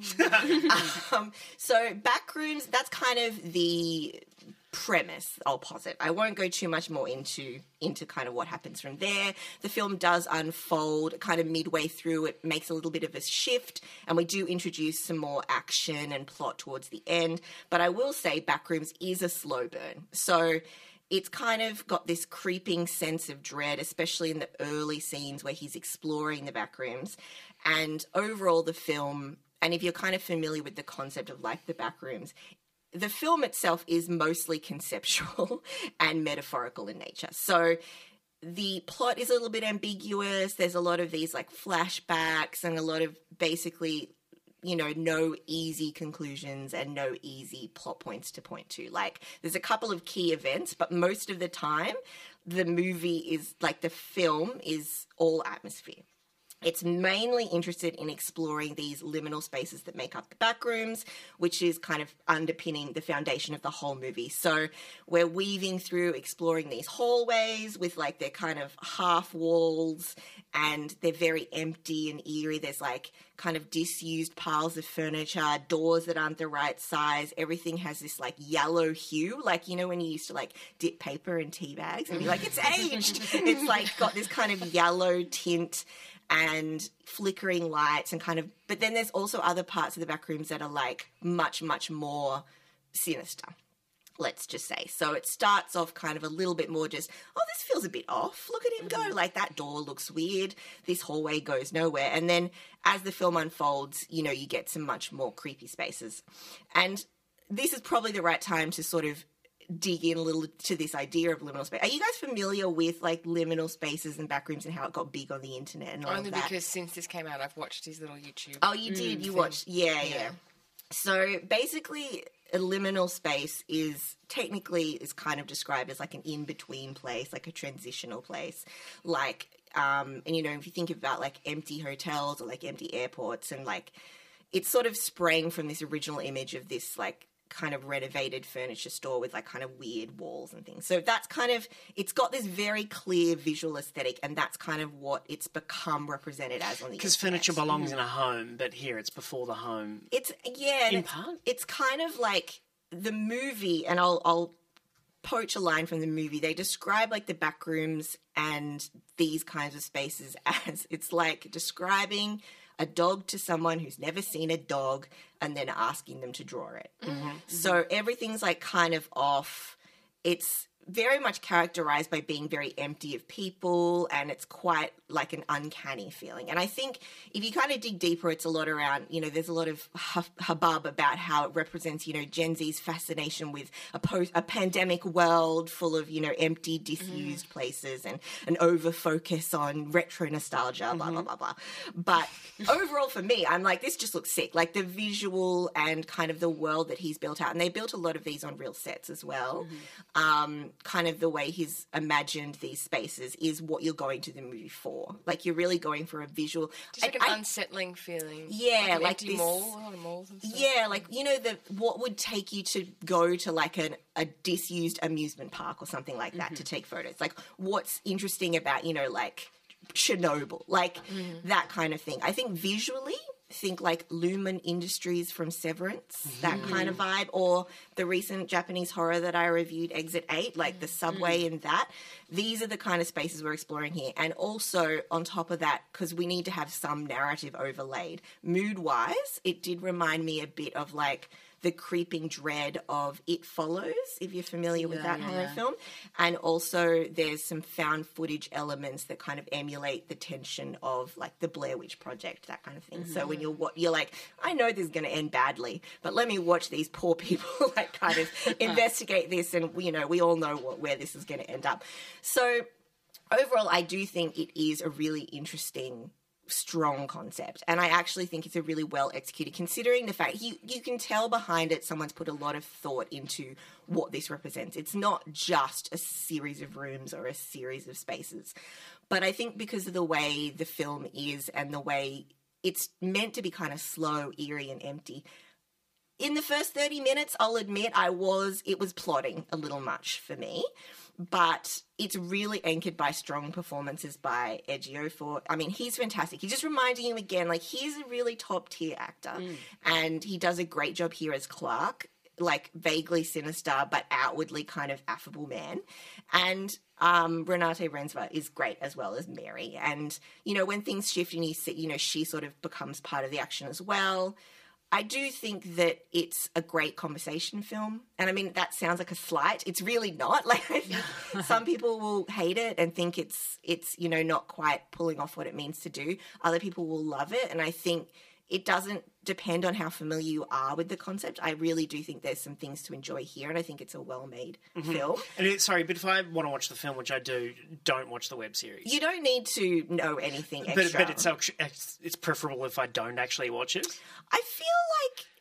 Speaker 8: So back rooms, that's kind of the premise, I'll posit. I won't go too much more into kind of what happens from there. The film does unfold kind of midway through. It makes a little bit of a shift, and we do introduce some more action and plot towards the end. But I will say Backrooms is a slow burn. So it's kind of got this creeping sense of dread, especially in the early scenes where he's exploring the backrooms. And overall, the film, and if you're kind of familiar with the concept of like the backrooms, the film itself is mostly conceptual and metaphorical in nature. So the plot is a little bit ambiguous. There's a lot of these like flashbacks and a lot of basically, no easy conclusions and no easy plot points to point to. Like, there's a couple of key events, but most of the time, the film is all atmosphere. It's mainly interested in exploring these liminal spaces that make up the backrooms, which is kind of underpinning the foundation of the whole movie. So we're weaving through, exploring these hallways with like their kind of half walls, and they're very empty and eerie. There's like kind of disused piles of furniture, doors that aren't the right size. Everything has this like yellow hue, like, when you used to like dip paper in tea bags and be like, it's aged. It's like got this kind of yellow tint and flickering lights and kind of, but then there's also other parts of the back rooms that are like much, much more sinister, let's just say. So it starts off kind of a little bit more just, this feels a bit off. Look at him go. Like, that door looks weird. This hallway goes nowhere. And then as the film unfolds, you get some much more creepy spaces. And this is probably the right time to sort of dig in a little to this idea of liminal space. Are you guys familiar with like liminal spaces and backrooms and how it got big on the internet and all
Speaker 1: Only
Speaker 8: of that?
Speaker 1: because since this came out, I've watched his little YouTube.
Speaker 8: Oh, you did? You watched? Yeah. So basically, a liminal space is kind of described as like an in-between place, like a transitional place. Like, and you know, if you think about like empty hotels or like empty airports, and like it sort of sprang from this original image of this like kind of renovated furniture store with like kind of weird walls and things. So that's kind of, it's got this very clear visual aesthetic, and that's kind of what it's become represented as on the
Speaker 2: Because
Speaker 8: internet.
Speaker 2: furniture belongs in a home, but here it's before the home.
Speaker 8: It's
Speaker 2: In part?
Speaker 8: It's kind of like the movie, and I'll poach a line from the movie. They describe like the back rooms and these kinds of spaces as, it's like describing a dog to someone who's never seen a dog and then asking them to draw it. So everything's like kind of off. It's very much characterized by being very empty of people, and it's quite like an uncanny feeling. And I think if you kind of dig deeper, it's a lot around, you know, there's a lot of hubbub about how it represents, you know, Gen Z's fascination with a pandemic world full of, you know, empty, disused places, and an over-focus on retro nostalgia, blah, blah, blah, blah. But overall for me, I'm like, this just looks sick. Like the visual and kind of the world that he's built out, and they built a lot of these on real sets as well. Kind of the way he's imagined these spaces is what you're going to the movie for. Like you're really going for a visual,
Speaker 1: Just like an unsettling feeling.
Speaker 8: Yeah,
Speaker 1: like
Speaker 8: like
Speaker 1: empty
Speaker 8: this
Speaker 1: mall, a lot of malls and stuff.
Speaker 8: yeah, like you know what would take you to go to like a disused amusement park or something like that to take photos. Like what's interesting about, you know, like Chernobyl, like that kind of thing. I think visually, think like Lumen Industries from Severance, that kind of vibe, or the recent Japanese horror that I reviewed, Exit 8, like the subway and that. These are the kind of spaces we're exploring here. And also on top of that, because we need to have some narrative overlaid, mood-wise, it did remind me a bit of like the creeping dread of It Follows, if you're familiar with that horror film. And also there's some found footage elements that kind of emulate the tension of like the Blair Witch Project, that kind of thing. So when you're like, I know this is going to end badly, but let me watch these poor people like kind of investigate this, and you know, we all know where this is going to end up. So overall, I do think it is a really interesting, strong concept, and I actually think it's a really well executed, considering the fact you can tell behind it someone's put a lot of thought into what this represents. It's not just a series of rooms or a series of spaces, but I think because of the way the film is and the way it's meant to be kind of slow, eerie and empty, in the first 30 minutes, I'll admit it was plotting a little much for me. But it's really anchored by strong performances by Ejiofor. I mean, he's fantastic. He's just reminding you again, like, he's a really top-tier actor. And he does a great job here as Clark, like, vaguely sinister, but outwardly kind of affable man. And Renate Reinsve is great as well as Mary. And, you know, when things shift and you see, you know, she sort of becomes part of the action as well. I do think that it's a great conversation film. And I mean, that sounds like a slight. It's really not. Like, I think some people will hate it and think it's, you know, not quite pulling off what it means to do. Other people will love it. And I think it doesn't depend on how familiar you are with the concept. I really do think there's some things to enjoy here, and I think it's a well-made film.
Speaker 2: And sorry, but if I want to watch the film, which I do, don't watch the web series.
Speaker 8: You don't need to know anything extra.
Speaker 2: But it's preferable if I don't actually watch it?
Speaker 8: I feel like...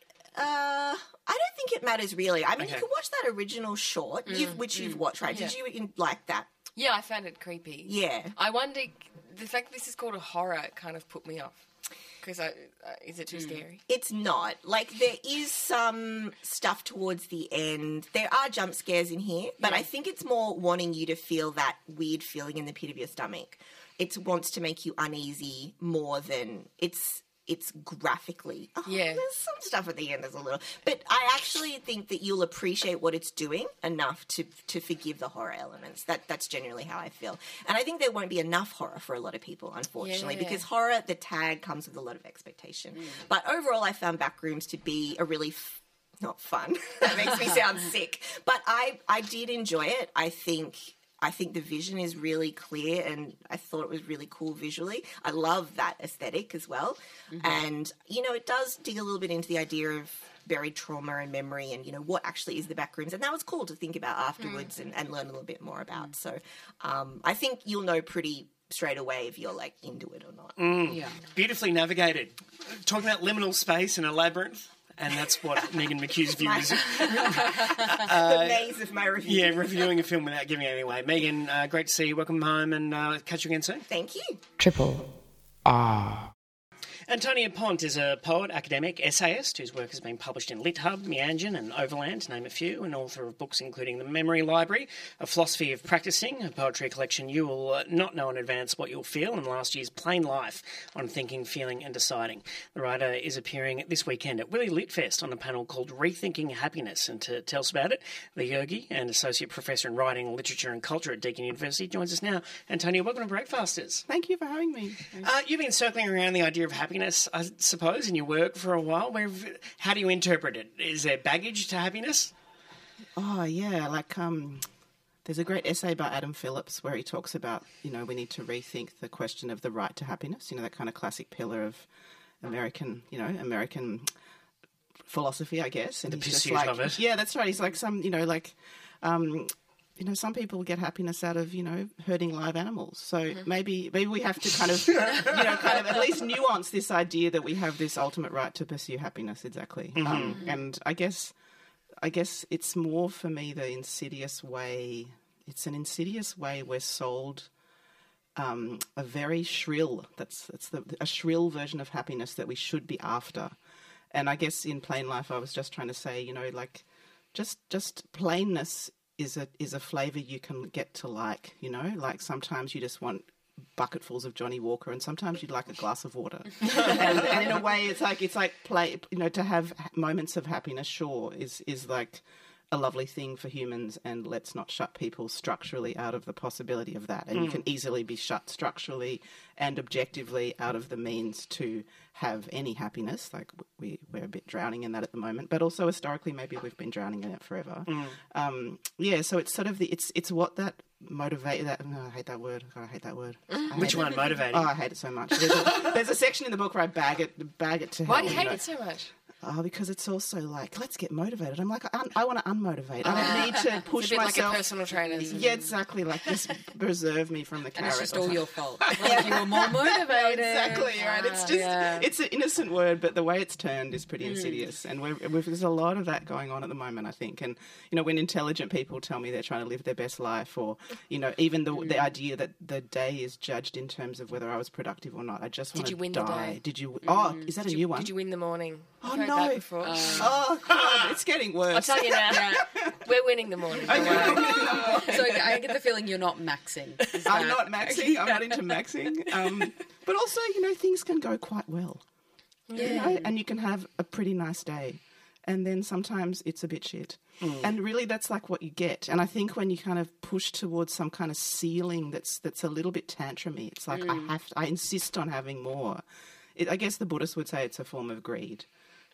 Speaker 8: I don't think it matters really. I mean,
Speaker 2: Okay.
Speaker 8: you can watch that original short, which you've watched, right? Did you like that?
Speaker 1: Yeah, I found it creepy.
Speaker 8: Yeah.
Speaker 1: I wonder, the fact that this is called a horror kind of put me off. Because is it too scary?
Speaker 8: It's not. Like, there is some stuff towards the end. There are jump scares in here, but I think it's more wanting you to feel that weird feeling in the pit of your stomach. It wants to make you uneasy more than it's graphically. Oh,
Speaker 1: Yeah.
Speaker 8: There's some stuff at the end that's a little... But I actually think that you'll appreciate what it's doing enough to forgive the horror elements. That's generally how I feel. And I think there won't be enough horror for a lot of people, unfortunately,
Speaker 1: Yeah.
Speaker 8: because horror, the tag comes with a lot of expectation. But overall, I found Backrooms to be a really... not fun. That makes me sound sick. But I did enjoy it. I think the vision is really clear, and I thought it was really cool visually. I love that aesthetic as well. And, you know, it does dig a little bit into the idea of buried trauma and memory and, you know, what actually is the Backrooms. And that was cool to think about afterwards and learn a little bit more about. So I think you'll know pretty straight away if you're, like, into it or not.
Speaker 2: Beautifully navigated. Talking about liminal space and a labyrinth. And that's what Megan McHugh's view is.
Speaker 8: The maze of my review.
Speaker 2: Yeah, reviewing a film without giving it away. Megan, great to see you. Welcome home, and catch you again soon.
Speaker 8: Thank you.
Speaker 1: Triple R.
Speaker 2: Antonia Pont is a poet, academic, essayist whose work has been published in LitHub, Meanjin and Overland, to name a few, and author of books including The Memory Library, A Philosophy of Practicing, a poetry collection you will not know in advance what you'll feel, and last year's Plain Life on Thinking, Feeling and Deciding. The writer is appearing this weekend at Willie Litfest on a panel called Rethinking Happiness, and to tell us about it, the Yogi and Associate Professor in Writing, Literature and Culture at Deakin University joins us now. Antonia, welcome to Breakfasters.
Speaker 9: Thank you for having me.
Speaker 2: You've been circling around the idea of happiness, I suppose, in your work for a while. How do you interpret it? Is there baggage to happiness?
Speaker 9: Oh, yeah, there's a great essay by Adam Phillips where he talks about, we need to rethink the question of the right to happiness, that kind of classic pillar of American philosophy, I guess. And
Speaker 2: the
Speaker 9: he's
Speaker 2: pursuit
Speaker 9: just
Speaker 2: of it.
Speaker 9: Yeah, that's right. He's like some some people get happiness out of, hurting live animals. So maybe we have to kind of at least nuance this idea that we have this ultimate right to pursue happiness. Exactly. And I guess it's more for me the insidious way. It's an insidious way we're sold a very shrill. A shrill version of happiness that we should be after. And I guess in Plain Life, I was just trying to say, just plainness is a flavour you can get to like, like sometimes you just want bucketfuls of Johnny Walker and sometimes you'd like a glass of water. and in a way it's like play, to have moments of happiness, sure, is like a lovely thing for humans, and let's not shut people structurally out of the possibility of that. And you can easily be shut structurally and objectively out of the means to have any happiness. Like we're a bit drowning in that at the moment, but also historically maybe we've been drowning in it forever. So it's sort of it's what that motivate that. No, I hate that word. God, I hate that word.
Speaker 2: Which one? Motivating?
Speaker 9: Oh, I hate it so much. There's a section in the book where I bag it to hell.
Speaker 1: Why do you hate it so much?
Speaker 9: Oh, because it's also like, let's get motivated. I'm like, I want to unmotivate. I don't need to push
Speaker 1: it's a bit
Speaker 9: myself.
Speaker 1: Like a personal trainer.
Speaker 9: Yeah, exactly. Like, just preserve me from the carrot.
Speaker 4: And it's just all your fault. Like you were more motivated.
Speaker 9: Exactly, right. It's just, it's an innocent word, but the way it's turned is pretty insidious. And there's a lot of that going on at the moment, I think. And, when intelligent people tell me they're trying to live their best life, or, even the idea that the day is judged in terms of whether I was productive or not, I just want to die.
Speaker 1: Did you win the day?
Speaker 9: Did you? Oh, is that a new one?
Speaker 1: Did you win the morning?
Speaker 9: Oh,
Speaker 1: I've heard
Speaker 9: no.
Speaker 1: that before.
Speaker 9: Oh, God, it's getting worse.
Speaker 1: I'll tell you now, we're winning the morning.
Speaker 4: So I get the feeling you're not maxing.
Speaker 9: I'm not maxing. I'm not into maxing. But also, things can go quite well.
Speaker 1: Yeah.
Speaker 9: And you can have a pretty nice day. And then sometimes it's a bit shit. And really that's like what you get. And I think when you kind of push towards some kind of ceiling that's a little bit tantrumy, it's like I insist on having more. I guess the Buddhists would say it's a form of greed.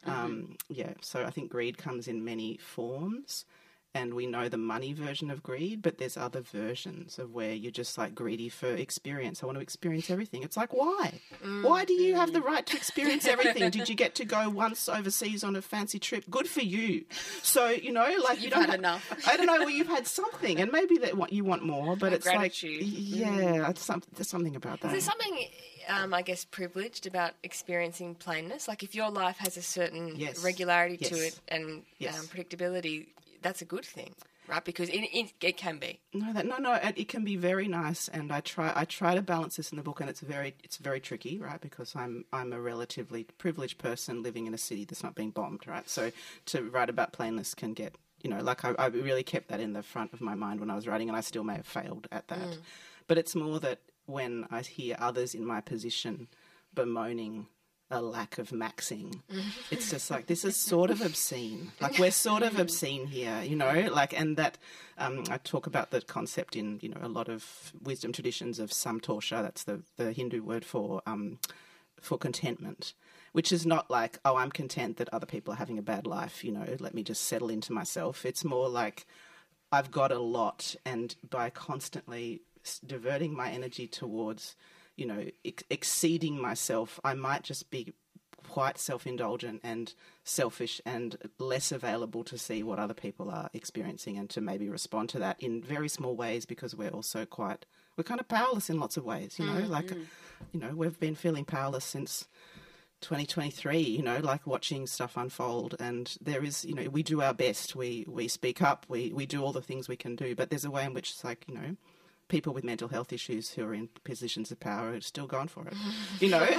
Speaker 9: So I think greed comes in many forms, and we know the money version of greed, but there's other versions of where you're just like greedy for experience. I want to experience everything. It's like, why? Why do you have the right to experience everything? Did you get to go once overseas on a fancy trip? Good for you. So, like
Speaker 4: you've had enough.
Speaker 9: I don't know, well, you've had something, and maybe that you want more, but it's
Speaker 1: gratitude.
Speaker 9: Like, there's something about that.
Speaker 1: Is there something, I guess, privileged about experiencing plainness? Like if your life has a certain regularity to it and predictability, that's a good thing, right? Because it can be.
Speaker 9: No, it can be very nice, and I try to balance this in the book, and it's very tricky, right? Because I'm a relatively privileged person living in a city that's not being bombed, right? So to write about plainness can get, I really kept that in the front of my mind when I was writing, and I still may have failed at that. But it's more that when I hear others in my position bemoaning a lack of maxing, it's just like, this is sort of obscene. Like, we're sort of obscene here, and that I talk about the concept in, a lot of wisdom traditions of samtosha, that's the Hindu word for contentment, which is not like, oh, I'm content that other people are having a bad life, let me just settle into myself. It's more like, I've got a lot, and by constantly diverting my energy towards exceeding myself, I might just be quite self-indulgent and selfish and less available to see what other people are experiencing and to maybe respond to that in very small ways, because we're also we're kind of powerless in lots of ways, we've been feeling powerless since 2023, you know, like watching stuff unfold, and there is, you know, we do our best, we speak up, we do all the things we can do, but there's a way in which it's like, you know, people with mental health issues who are in positions of power are still going for it, you know.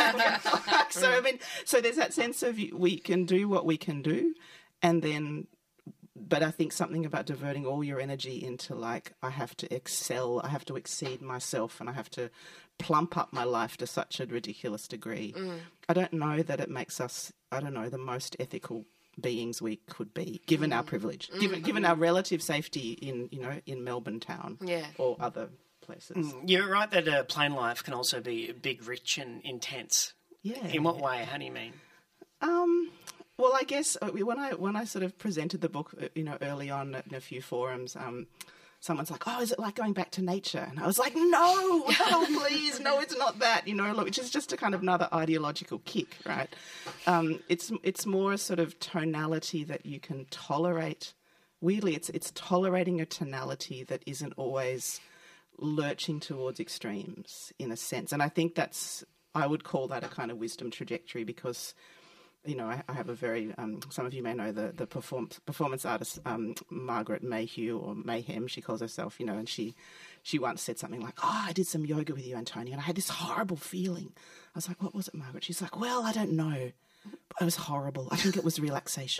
Speaker 9: So I mean, so there's that sense of we can do what we can do, and then, but I think something about diverting all your energy into like, I have to excel, I have to exceed myself, and I have to plump up my life to such a ridiculous degree. I don't know that it makes us, I don't know, the most ethical beings we could be, given our privilege, given our relative safety in, you know, in Melbourne town or other places.
Speaker 2: You're right that plain life can also be big, rich and intense.
Speaker 9: Yeah.
Speaker 2: In what way? How do you mean?
Speaker 9: Well, I guess when I sort of presented the book, you know, early on in a few forums, someone's like, "Oh, is it like going back to nature?" And I was like, "No, please, no, it's not that." You know, which is just a kind of another ideological kick, right? It's more a sort of tonality that you can tolerate. Weirdly, it's tolerating a tonality that isn't always lurching towards extremes, in a sense. And I think I would call that a kind of wisdom trajectory, because, you know, I have a very, some of you may know the performance artist, Margaret Mayhew, or Mayhem, she calls herself, you know, and she once said something like, "Oh, I did some yoga with you, Antonia, and I had this horrible feeling." I was like, "What was it, Margaret?" She's like, "Well, I don't know. It was horrible. I think it was relaxation."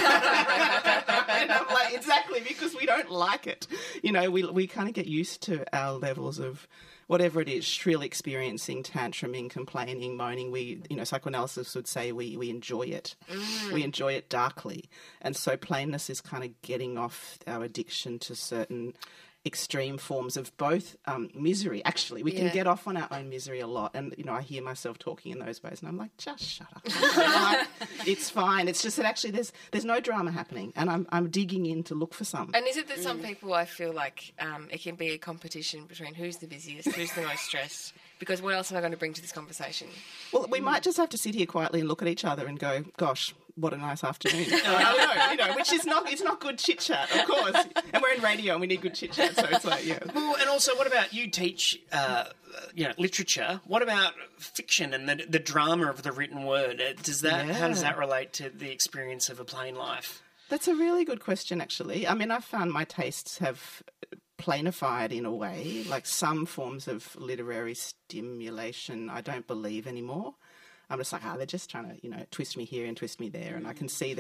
Speaker 9: And I'm like, exactly, because we don't like it. You know, we kind of get used to our levels of whatever it is, shrill experiencing, tantruming, complaining, moaning. You know, psychoanalysis would say we enjoy it. We enjoy it darkly. And so plainness is kind of getting off our addiction to certain extreme forms of both misery. Actually, we can get off on our own misery a lot. And, you know, I hear myself talking in those ways and I'm like, just shut up. Like, it's fine. It's just that actually there's no drama happening, and I'm digging in to look for some.
Speaker 1: And is it that some people, I feel like it can be a competition between who's the busiest, who's the most stressed? Because what else am I going to bring to this conversation?
Speaker 9: Well, we might just have to sit here quietly and look at each other and go, "Gosh, what a nice afternoon." I don't know, you know, which is it's not good chit chat, of course. And we're in radio and we need good chit chat, so it's like, yeah.
Speaker 2: Well, and also, what about you teach, you know, literature? What about fiction and the drama of the written word? How does that relate to the experience of a plain life?
Speaker 9: That's a really good question, actually. I mean, I've found my tastes have planified in a way. Like some forms of literary stimulation I don't believe anymore. I'm just like, they're just trying to, you know, twist me here and twist me there, and I can see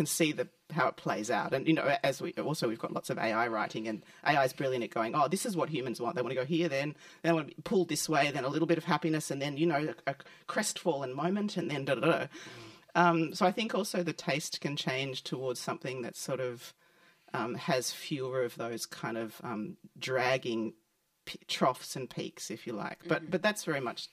Speaker 9: how it plays out. And, you know, we've got lots of AI writing, and AI is brilliant at going, "Oh, this is what humans want. They want to go here, then they want to be pulled this way, then a little bit of happiness, and then, you know, a crestfallen moment, and then da da da." So I think also the taste can change towards something that sort of has fewer of those kind of dragging troughs and peaks, if you like. But that's very much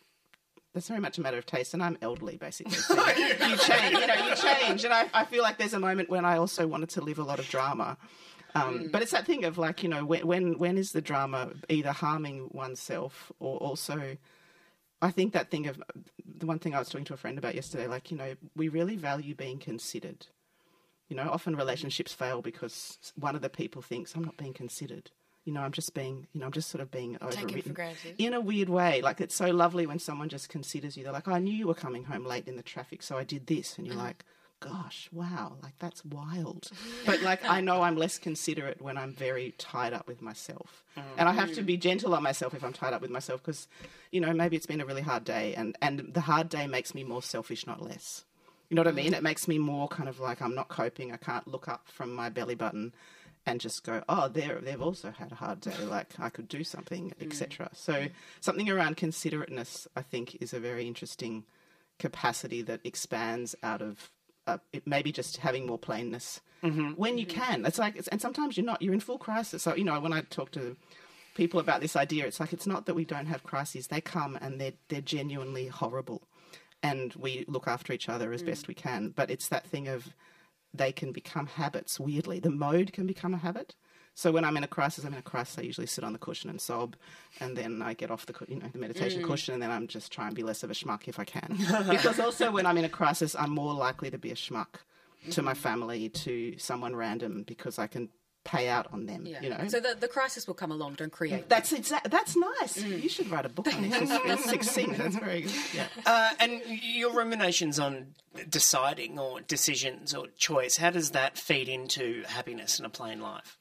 Speaker 9: a matter of taste, and I'm elderly, basically. So you change, and I feel like there's a moment when I also wanted to live a lot of drama. But it's that thing of like, you know, when is the drama either harming oneself or also, I think that thing of the one thing I was talking to a friend about yesterday, like, you know, we really value being considered. You know, often relationships fail because one of the people thinks, "I'm not being considered. You know, I'm just sort of being overwritten."
Speaker 1: Taken for granted.
Speaker 9: In a weird way. Like, it's so lovely when someone just considers you. They're like, "I knew you were coming home late in the traffic, so I did this." And you're like, "Gosh, wow, like that's wild." But like, I know I'm less considerate when I'm very tied up with myself. And I have to be gentle on myself if I'm tied up with myself, because, you know, maybe it's been a really hard day, and the hard day makes me more selfish, not less. You know what I mean? It makes me more kind of like, I'm not coping. I can't look up from my belly button and just go, "Oh, they've also had a hard day. Like, I could do something," etc. So something around considerateness, I think, is a very interesting capacity that expands out of it maybe just having more plainness when you can. It's like, and sometimes you're not. You're in full crisis. So, you know, when I talk to people about this idea, it's like, it's not that we don't have crises. They come and they're genuinely horrible, and we look after each other as best we can. But it's that thing of, they can become habits, weirdly. The mode can become a habit. So when I'm in a crisis, I usually sit on the cushion and sob, and then I get off the meditation cushion, and then I'm just trying to be less of a schmuck if I can. Because also when I'm in a crisis, I'm more likely to be a schmuck to my family, to someone random, because I can pay out on them.
Speaker 4: Yeah.
Speaker 9: You know,
Speaker 4: So the crisis will come along. Don't create.
Speaker 9: that's nice. You should write a book on this. It's succinct. That's very good. Yeah.
Speaker 2: And your ruminations on deciding or decisions or choice, how does that feed into happiness in a plain life?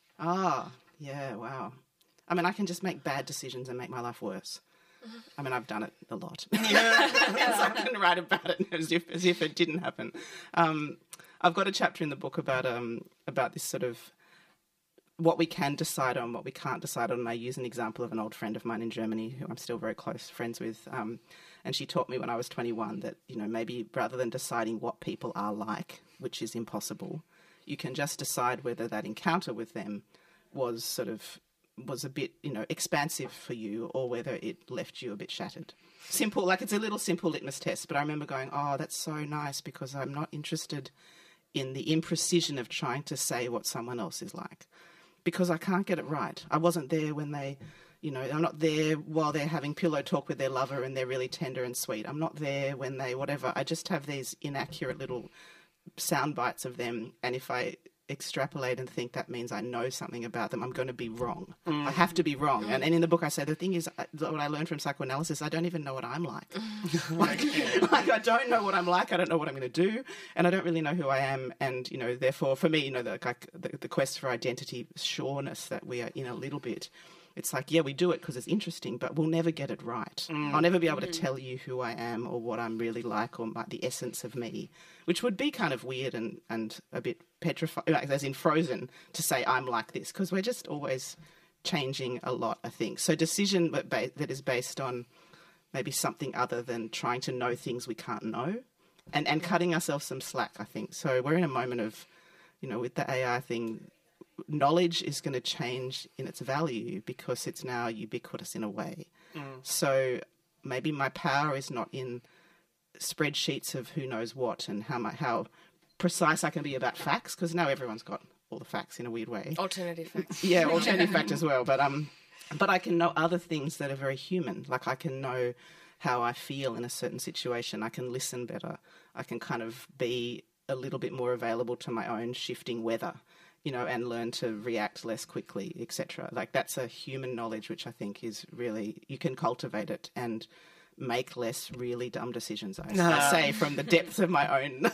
Speaker 9: Yeah, wow. I mean, I can just make bad decisions and make my life worse. I mean, I've done it a lot. So I can write about it as if it didn't happen. I've got a chapter in the book about this sort of what we can decide on, what we can't decide on. And I use an example of an old friend of mine in Germany who I'm still very close friends with. And she taught me when I was 21 that, you know, maybe rather than deciding what people are like, which is impossible, you can just decide whether that encounter with them was a bit, you know, expansive for you or whether it left you a bit shattered. Simple, like it's a little simple litmus test. But I remember going, oh, that's so nice because I'm not interested in the imprecision of trying to say what someone else is like because I can't get it right. I wasn't there when they, you know, I'm not there while they're having pillow talk with their lover and they're really tender and sweet. I'm not there when they, whatever. I just have these inaccurate little sound bites of them. And if I extrapolate and think that means I know something about them, I'm going to be wrong. I have to be wrong. And in the book I say, the thing is, what I learned from psychoanalysis, I don't even know what I'm like. like I don't know what I'm like. I don't know what I'm going to do. And I don't really know who I am. And, you know, therefore, for me, you know, the quest for identity sureness that we are in a little bit, it's like, yeah, we do it because it's interesting, but we'll never get it right. I'll never be able to tell you who I am or what I'm really like or the essence of me, which would be kind of weird and a bit petrified, as in frozen, to say I'm like this, because we're just always changing a lot, I think. So decision that is based on maybe something other than trying to know things we can't know and cutting ourselves some slack, I think. So we're in a moment of, you know, with the AI thing, knowledge is going to change in its value because it's now ubiquitous in a way. So maybe my power is not in spreadsheets of who knows what and how precise I can be about facts, because now everyone's got all the facts in a weird way.
Speaker 1: Alternative facts.
Speaker 9: Yeah, alternative fact as well. But I can know other things that are very human. Like I can know how I feel in a certain situation. I can listen better. I can kind of be a little bit more available to my own shifting weather, you know, and learn to react less quickly, etc. Like that's a human knowledge, which I think is really, you can cultivate it and make less really dumb decisions. I say from the depths of my own.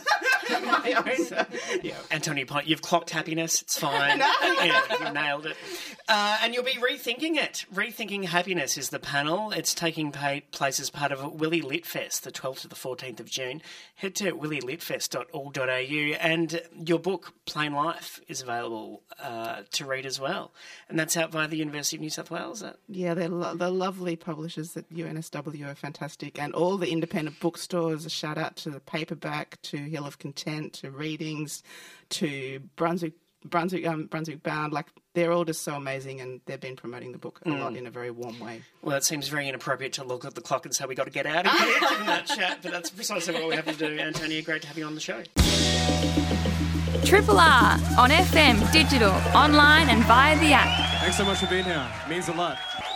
Speaker 2: Antonia Pont, you've clocked happiness. It's fine. Yeah, you nailed it. And you'll be rethinking it. Rethinking Happiness is the panel. It's taking place as part of Willie Lit Fest, the 12th to the 14th of June. Head to willielitfest.org.au, and your book, Plain Life, is available to read as well. And that's out via the University of New South Wales.
Speaker 9: Yeah, they're lovely publishers at UNSW are fantastic. And all the independent bookstores, a shout out to the Paperback, to Hill of Content, to Readings, to Brunswick Bound. Like, they're all just so amazing, and they've been promoting the book a lot in a very warm way.
Speaker 2: Well, it seems very inappropriate to look at the clock and say we got to get out of here from that chat, but that's precisely what we have to do. Antonia, great to have you on the show.
Speaker 10: Triple R on FM, digital, online and via the app.
Speaker 11: Thanks so much for being here. It means a lot.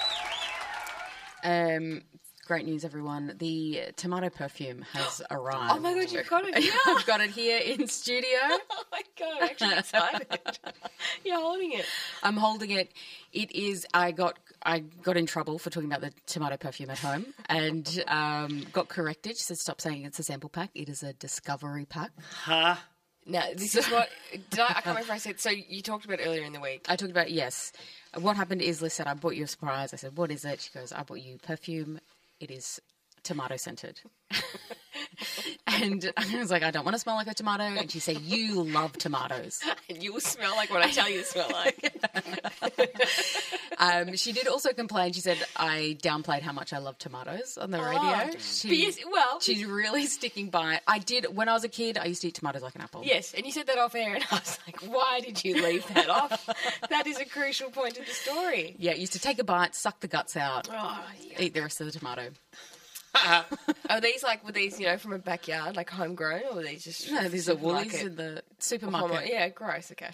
Speaker 4: Great news, everyone. The tomato perfume has arrived.
Speaker 1: Oh my God, you've got it here.
Speaker 4: I've got it here in studio.
Speaker 1: Oh my God, I'm actually excited. You're holding it.
Speaker 4: I'm holding it. It is, I got in trouble for talking about the tomato perfume at home and got corrected. She said, stop saying it's a sample pack. It is a discovery pack.
Speaker 2: Huh?
Speaker 1: Now, this is what, I can't remember if I said, so you talked about it earlier in the week.
Speaker 4: I talked about, yes. What happened is Liz said, I bought you a surprise. I said, what is it? She goes, I bought you perfume. It is tomato scented. And I was like, I don't want to smell like a tomato. And she said, you love tomatoes.
Speaker 1: And you will smell like what I tell you to smell like.
Speaker 4: She did also complain. She said, I downplayed how much I love tomatoes on the radio. She's really sticking by it. I did, when I was a kid, I used to eat tomatoes like an apple.
Speaker 1: Yes, and you said that off air, and I was like, why did you leave that off? That is a crucial point of the story.
Speaker 4: Yeah, used to take a bite, suck the guts out,
Speaker 1: yeah.
Speaker 4: Eat the rest of the tomato.
Speaker 1: Were these, from a backyard, like homegrown, or were these just...
Speaker 4: No, these are Woolies in the supermarket.
Speaker 1: Yeah, gross, okay.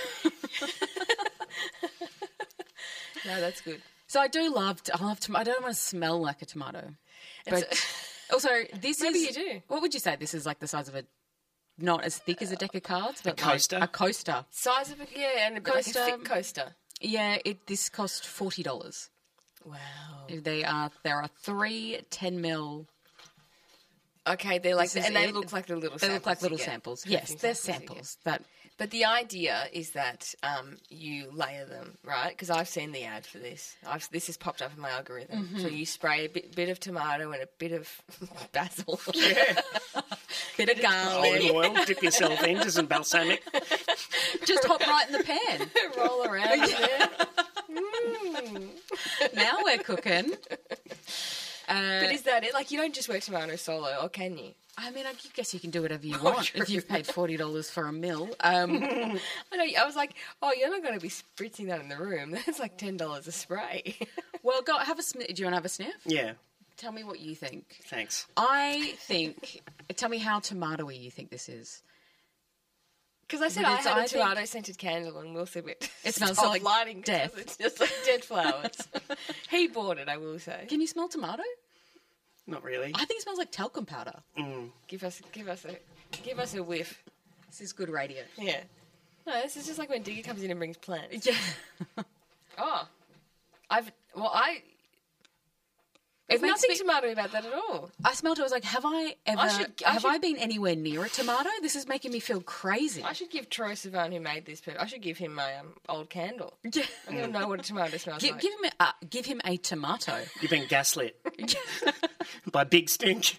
Speaker 1: No, that's good.
Speaker 4: So I love tomato. I don't want to smell like a tomato. But also, this
Speaker 1: maybe
Speaker 4: is...
Speaker 1: you do.
Speaker 4: What would you say? This is like the size of a not as thick as a deck of cards, but
Speaker 2: coaster?
Speaker 4: Like a coaster.
Speaker 1: Size of and a bit like a
Speaker 4: Coaster.
Speaker 1: thick coaster.
Speaker 4: Yeah, this cost $40.
Speaker 1: Wow.
Speaker 4: There are 3 10 ml.
Speaker 1: Okay, they're like,
Speaker 4: This is
Speaker 1: and they
Speaker 4: it.
Speaker 1: look like the little.
Speaker 4: They look like
Speaker 1: samples
Speaker 4: little
Speaker 1: you get.
Speaker 4: samples.
Speaker 1: Crafting
Speaker 4: Yes, they're
Speaker 1: you get.
Speaker 4: samples.
Speaker 1: But the idea is that you layer them, right? Because I've seen the ad for this. This has popped up in my algorithm.
Speaker 4: Mm-hmm.
Speaker 1: So you spray a bit of tomato and a bit of basil.
Speaker 4: bit of garlic.
Speaker 2: Olive oil, dip yourself into some balsamic.
Speaker 4: Just hop right in the pan.
Speaker 1: Roll around in there.
Speaker 4: Now we're cooking.
Speaker 1: But is that it? Like, you don't just work tomato solo, or can you?
Speaker 4: I mean, I guess you can do whatever you want if you've paid $40 for a meal.
Speaker 1: I know. I was like, oh, you're not going to be spritzing that in the room. That's like $10 a spray.
Speaker 4: Well, go have a sniff. Do you want to have a sniff?
Speaker 2: Yeah,
Speaker 4: Tell me what you think.
Speaker 2: thanks.
Speaker 4: I think. Tell me how tomatoey you think this is.
Speaker 1: Because I said
Speaker 4: But
Speaker 1: I
Speaker 4: it's-
Speaker 1: had a
Speaker 4: I think-
Speaker 1: tomato-scented candle, and Will said
Speaker 4: It smells
Speaker 1: stop
Speaker 4: like
Speaker 1: lighting
Speaker 4: death.
Speaker 1: It's just like dead flowers. He bought it, I will say.
Speaker 4: Can you smell tomato?
Speaker 2: Not really.
Speaker 4: I think it smells like talcum powder.
Speaker 1: Give us a whiff.
Speaker 4: This is good radio.
Speaker 1: Yeah. No, this is just like when Diggy comes in and brings plants.
Speaker 4: Yeah.
Speaker 1: Oh,
Speaker 4: It
Speaker 1: there's
Speaker 4: makes
Speaker 1: nothing
Speaker 4: me-
Speaker 1: tomato about that at all.
Speaker 4: I smelled it. I was like, have I ever?
Speaker 1: I
Speaker 4: have I been anywhere near a tomato? This is making me feel crazy.
Speaker 1: I should give Troy Sivan, who made this, I should give him my old candle.
Speaker 4: Yeah.
Speaker 1: I'm going to know what a tomato smells like.
Speaker 4: Give him a tomato.
Speaker 2: You've been gaslit by Big Stink.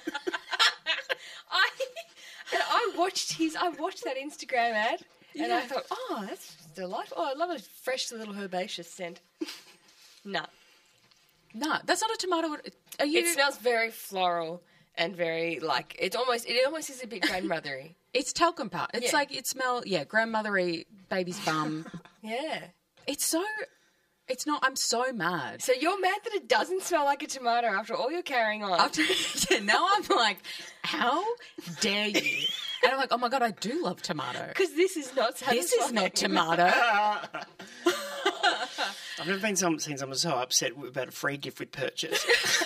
Speaker 1: I watched that Instagram ad, and I thought, oh, that's delightful. Oh, I love a fresh little herbaceous scent. No.
Speaker 4: No, that's not a tomato. Are you?
Speaker 1: It smells very floral and very, like, it almost is a bit grandmothery.
Speaker 4: It's talcum powder. It's like, it smells, grandmothery, baby's bum.
Speaker 1: Yeah.
Speaker 4: It's not, I'm so mad.
Speaker 1: So you're mad that it doesn't smell like a tomato after all you're carrying on?
Speaker 4: Now I'm like, how dare you? And I'm like, oh my God, I do love tomato.
Speaker 1: Because this is not satisfying.
Speaker 4: This is not tomato.
Speaker 2: I've never seen someone so upset about a free gift with purchase.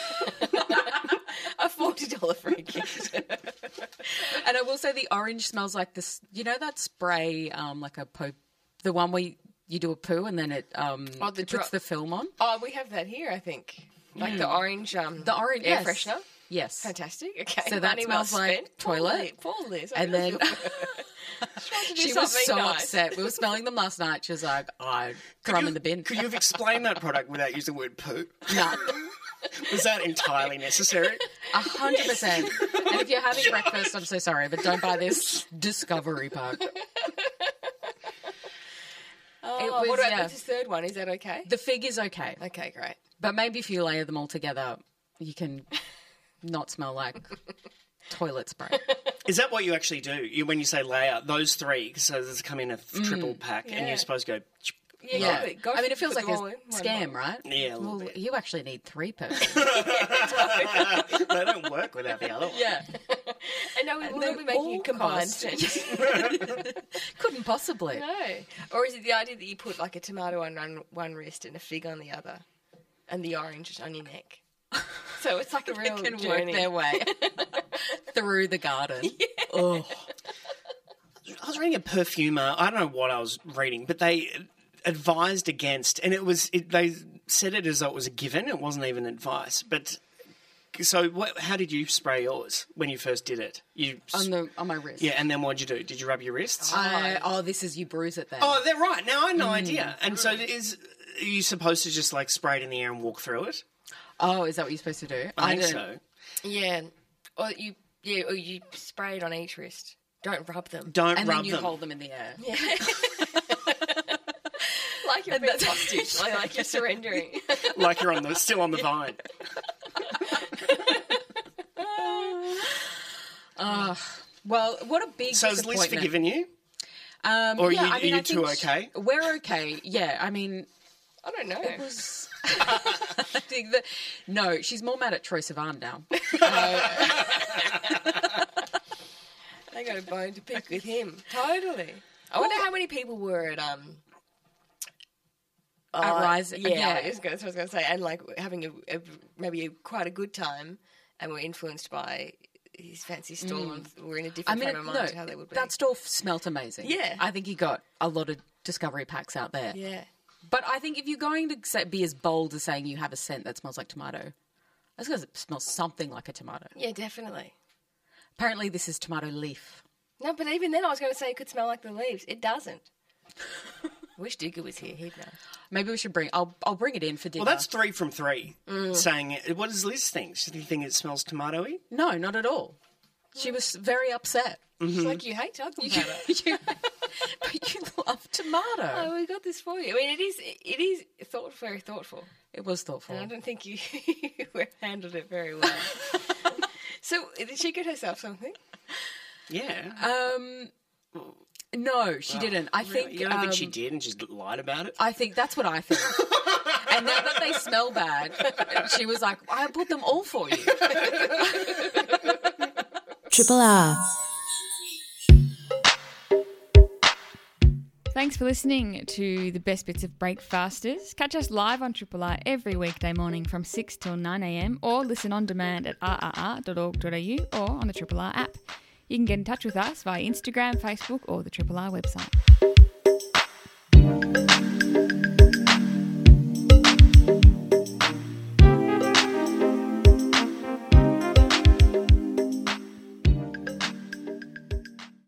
Speaker 1: A $40 free gift.
Speaker 4: And I will say the orange smells like this, you know that spray, like a poo, the one where you do a poo and then it puts the film on?
Speaker 1: Oh, we have that here, I think. Like the orange air
Speaker 4: yes.
Speaker 1: freshener.
Speaker 4: Yes.
Speaker 1: Fantastic. Okay.
Speaker 4: So that
Speaker 1: money
Speaker 4: smells
Speaker 1: well
Speaker 4: like
Speaker 1: spent.
Speaker 4: toilet.
Speaker 1: Poor Liz.
Speaker 4: And then
Speaker 1: she
Speaker 4: was so upset. We were smelling them last night. She was like, I throw them in the bin.
Speaker 2: Could you have explained that product without using the word poo?
Speaker 4: No.
Speaker 2: Was that entirely necessary?
Speaker 4: 100%. And if you're having breakfast, I'm so sorry, but don't buy this Discovery Pack.
Speaker 1: Oh, what about this third one? Is that okay?
Speaker 4: The fig is okay.
Speaker 1: Okay, great.
Speaker 4: But maybe if you layer them all together, you can not smell like toilet spray.
Speaker 2: Is that what you actually do? When you say layer, those three, so there's come in a triple pack, and
Speaker 1: Yeah.
Speaker 2: you're supposed to go...
Speaker 1: Yeah.
Speaker 4: I mean, it feels like
Speaker 1: put
Speaker 4: a
Speaker 1: them all in one
Speaker 4: scam,
Speaker 1: bowl.
Speaker 4: right?
Speaker 2: Yeah, a little
Speaker 4: Well,
Speaker 2: bit.
Speaker 4: you actually need 3 persons.
Speaker 2: They don't work without the other one.
Speaker 4: Yeah.
Speaker 1: And no, we will not be
Speaker 4: all
Speaker 1: making a combined
Speaker 4: cost-
Speaker 1: scent.
Speaker 4: Couldn't possibly.
Speaker 1: No. Or is it the idea that you put like a tomato on one wrist and a fig on the other, and the orange on your neck? So it's like a real
Speaker 4: They can
Speaker 1: journey.
Speaker 4: work their way through the garden. Oh.
Speaker 2: I was reading a perfumer. I don't know what I was reading, but they advised against, and they said it as though it was a given. It wasn't even advice. But so, how did you spray yours when you first did it?
Speaker 4: On my wrist.
Speaker 2: Yeah, and then what'd you do? Did you rub your wrists?
Speaker 4: This is you bruise it then.
Speaker 2: Oh, they're right. Now I had no idea. And so, are you supposed to just like spray it in the air and walk through it?
Speaker 4: Oh, is that what you're supposed to do?
Speaker 2: I think so.
Speaker 1: Yeah. Or you spray it on each wrist. Don't rub them.
Speaker 2: Don't
Speaker 4: And
Speaker 2: rub
Speaker 4: then you
Speaker 2: them.
Speaker 4: hold them in the air.
Speaker 1: Yeah. Like you're being hostage. Like you're surrendering.
Speaker 2: Like you're still on the vine.
Speaker 4: Well, what a big
Speaker 2: So has
Speaker 4: disappointment.
Speaker 2: Liz forgiven you?
Speaker 4: Or
Speaker 2: are you
Speaker 4: I
Speaker 2: two
Speaker 4: think
Speaker 2: okay?
Speaker 4: We're okay. Yeah, I mean,
Speaker 1: I don't know.
Speaker 4: it was. I think that no, she's more mad at Troy Sivan now.
Speaker 1: They got a bone to pick with him. Totally. I wonder how many people were at
Speaker 4: Rise.
Speaker 1: Yeah, that's what I was going to say, and like having maybe quite a good time, and were influenced by his fancy stall were in a different frame of mind to how they would be.
Speaker 4: That stall smelt amazing.
Speaker 1: Yeah.
Speaker 4: I think he got a lot of discovery packs out there.
Speaker 1: Yeah.
Speaker 4: But I think if you're going to be as bold as saying you have a scent that smells like tomato, that's because it smells something like a tomato.
Speaker 1: Yeah, definitely.
Speaker 4: Apparently this is tomato leaf.
Speaker 1: No, but even then I was going to say it could smell like the leaves. It doesn't. Wish Digger was here. He'd know.
Speaker 4: Maybe we should I'll bring it in for Digger.
Speaker 2: Well, that's 3 from 3 saying it. What does Liz think? Does she think it smells tomatoey?
Speaker 4: No, not at all. She was very upset.
Speaker 1: She's like, you hate tomato.
Speaker 4: But you love tomato.
Speaker 1: Oh, we got this for you. I mean, it is very thoughtful.
Speaker 4: It was thoughtful.
Speaker 1: And I don't think you handled it very well. So, did she get herself something?
Speaker 2: Yeah.
Speaker 4: No, she didn't. I think
Speaker 2: you don't think she did and just lied about it?
Speaker 4: I think that's what I think. And now that they smell bad, she was like, I bought them all for you.
Speaker 10: Triple R. Thanks for listening to the best bits of Breakfasters. Catch us live on Triple R every weekday morning from 6 till 9 a.m. or listen on demand at rrr.org.au or on the Triple R app. You can get in touch with us via Instagram, Facebook or the Triple R website.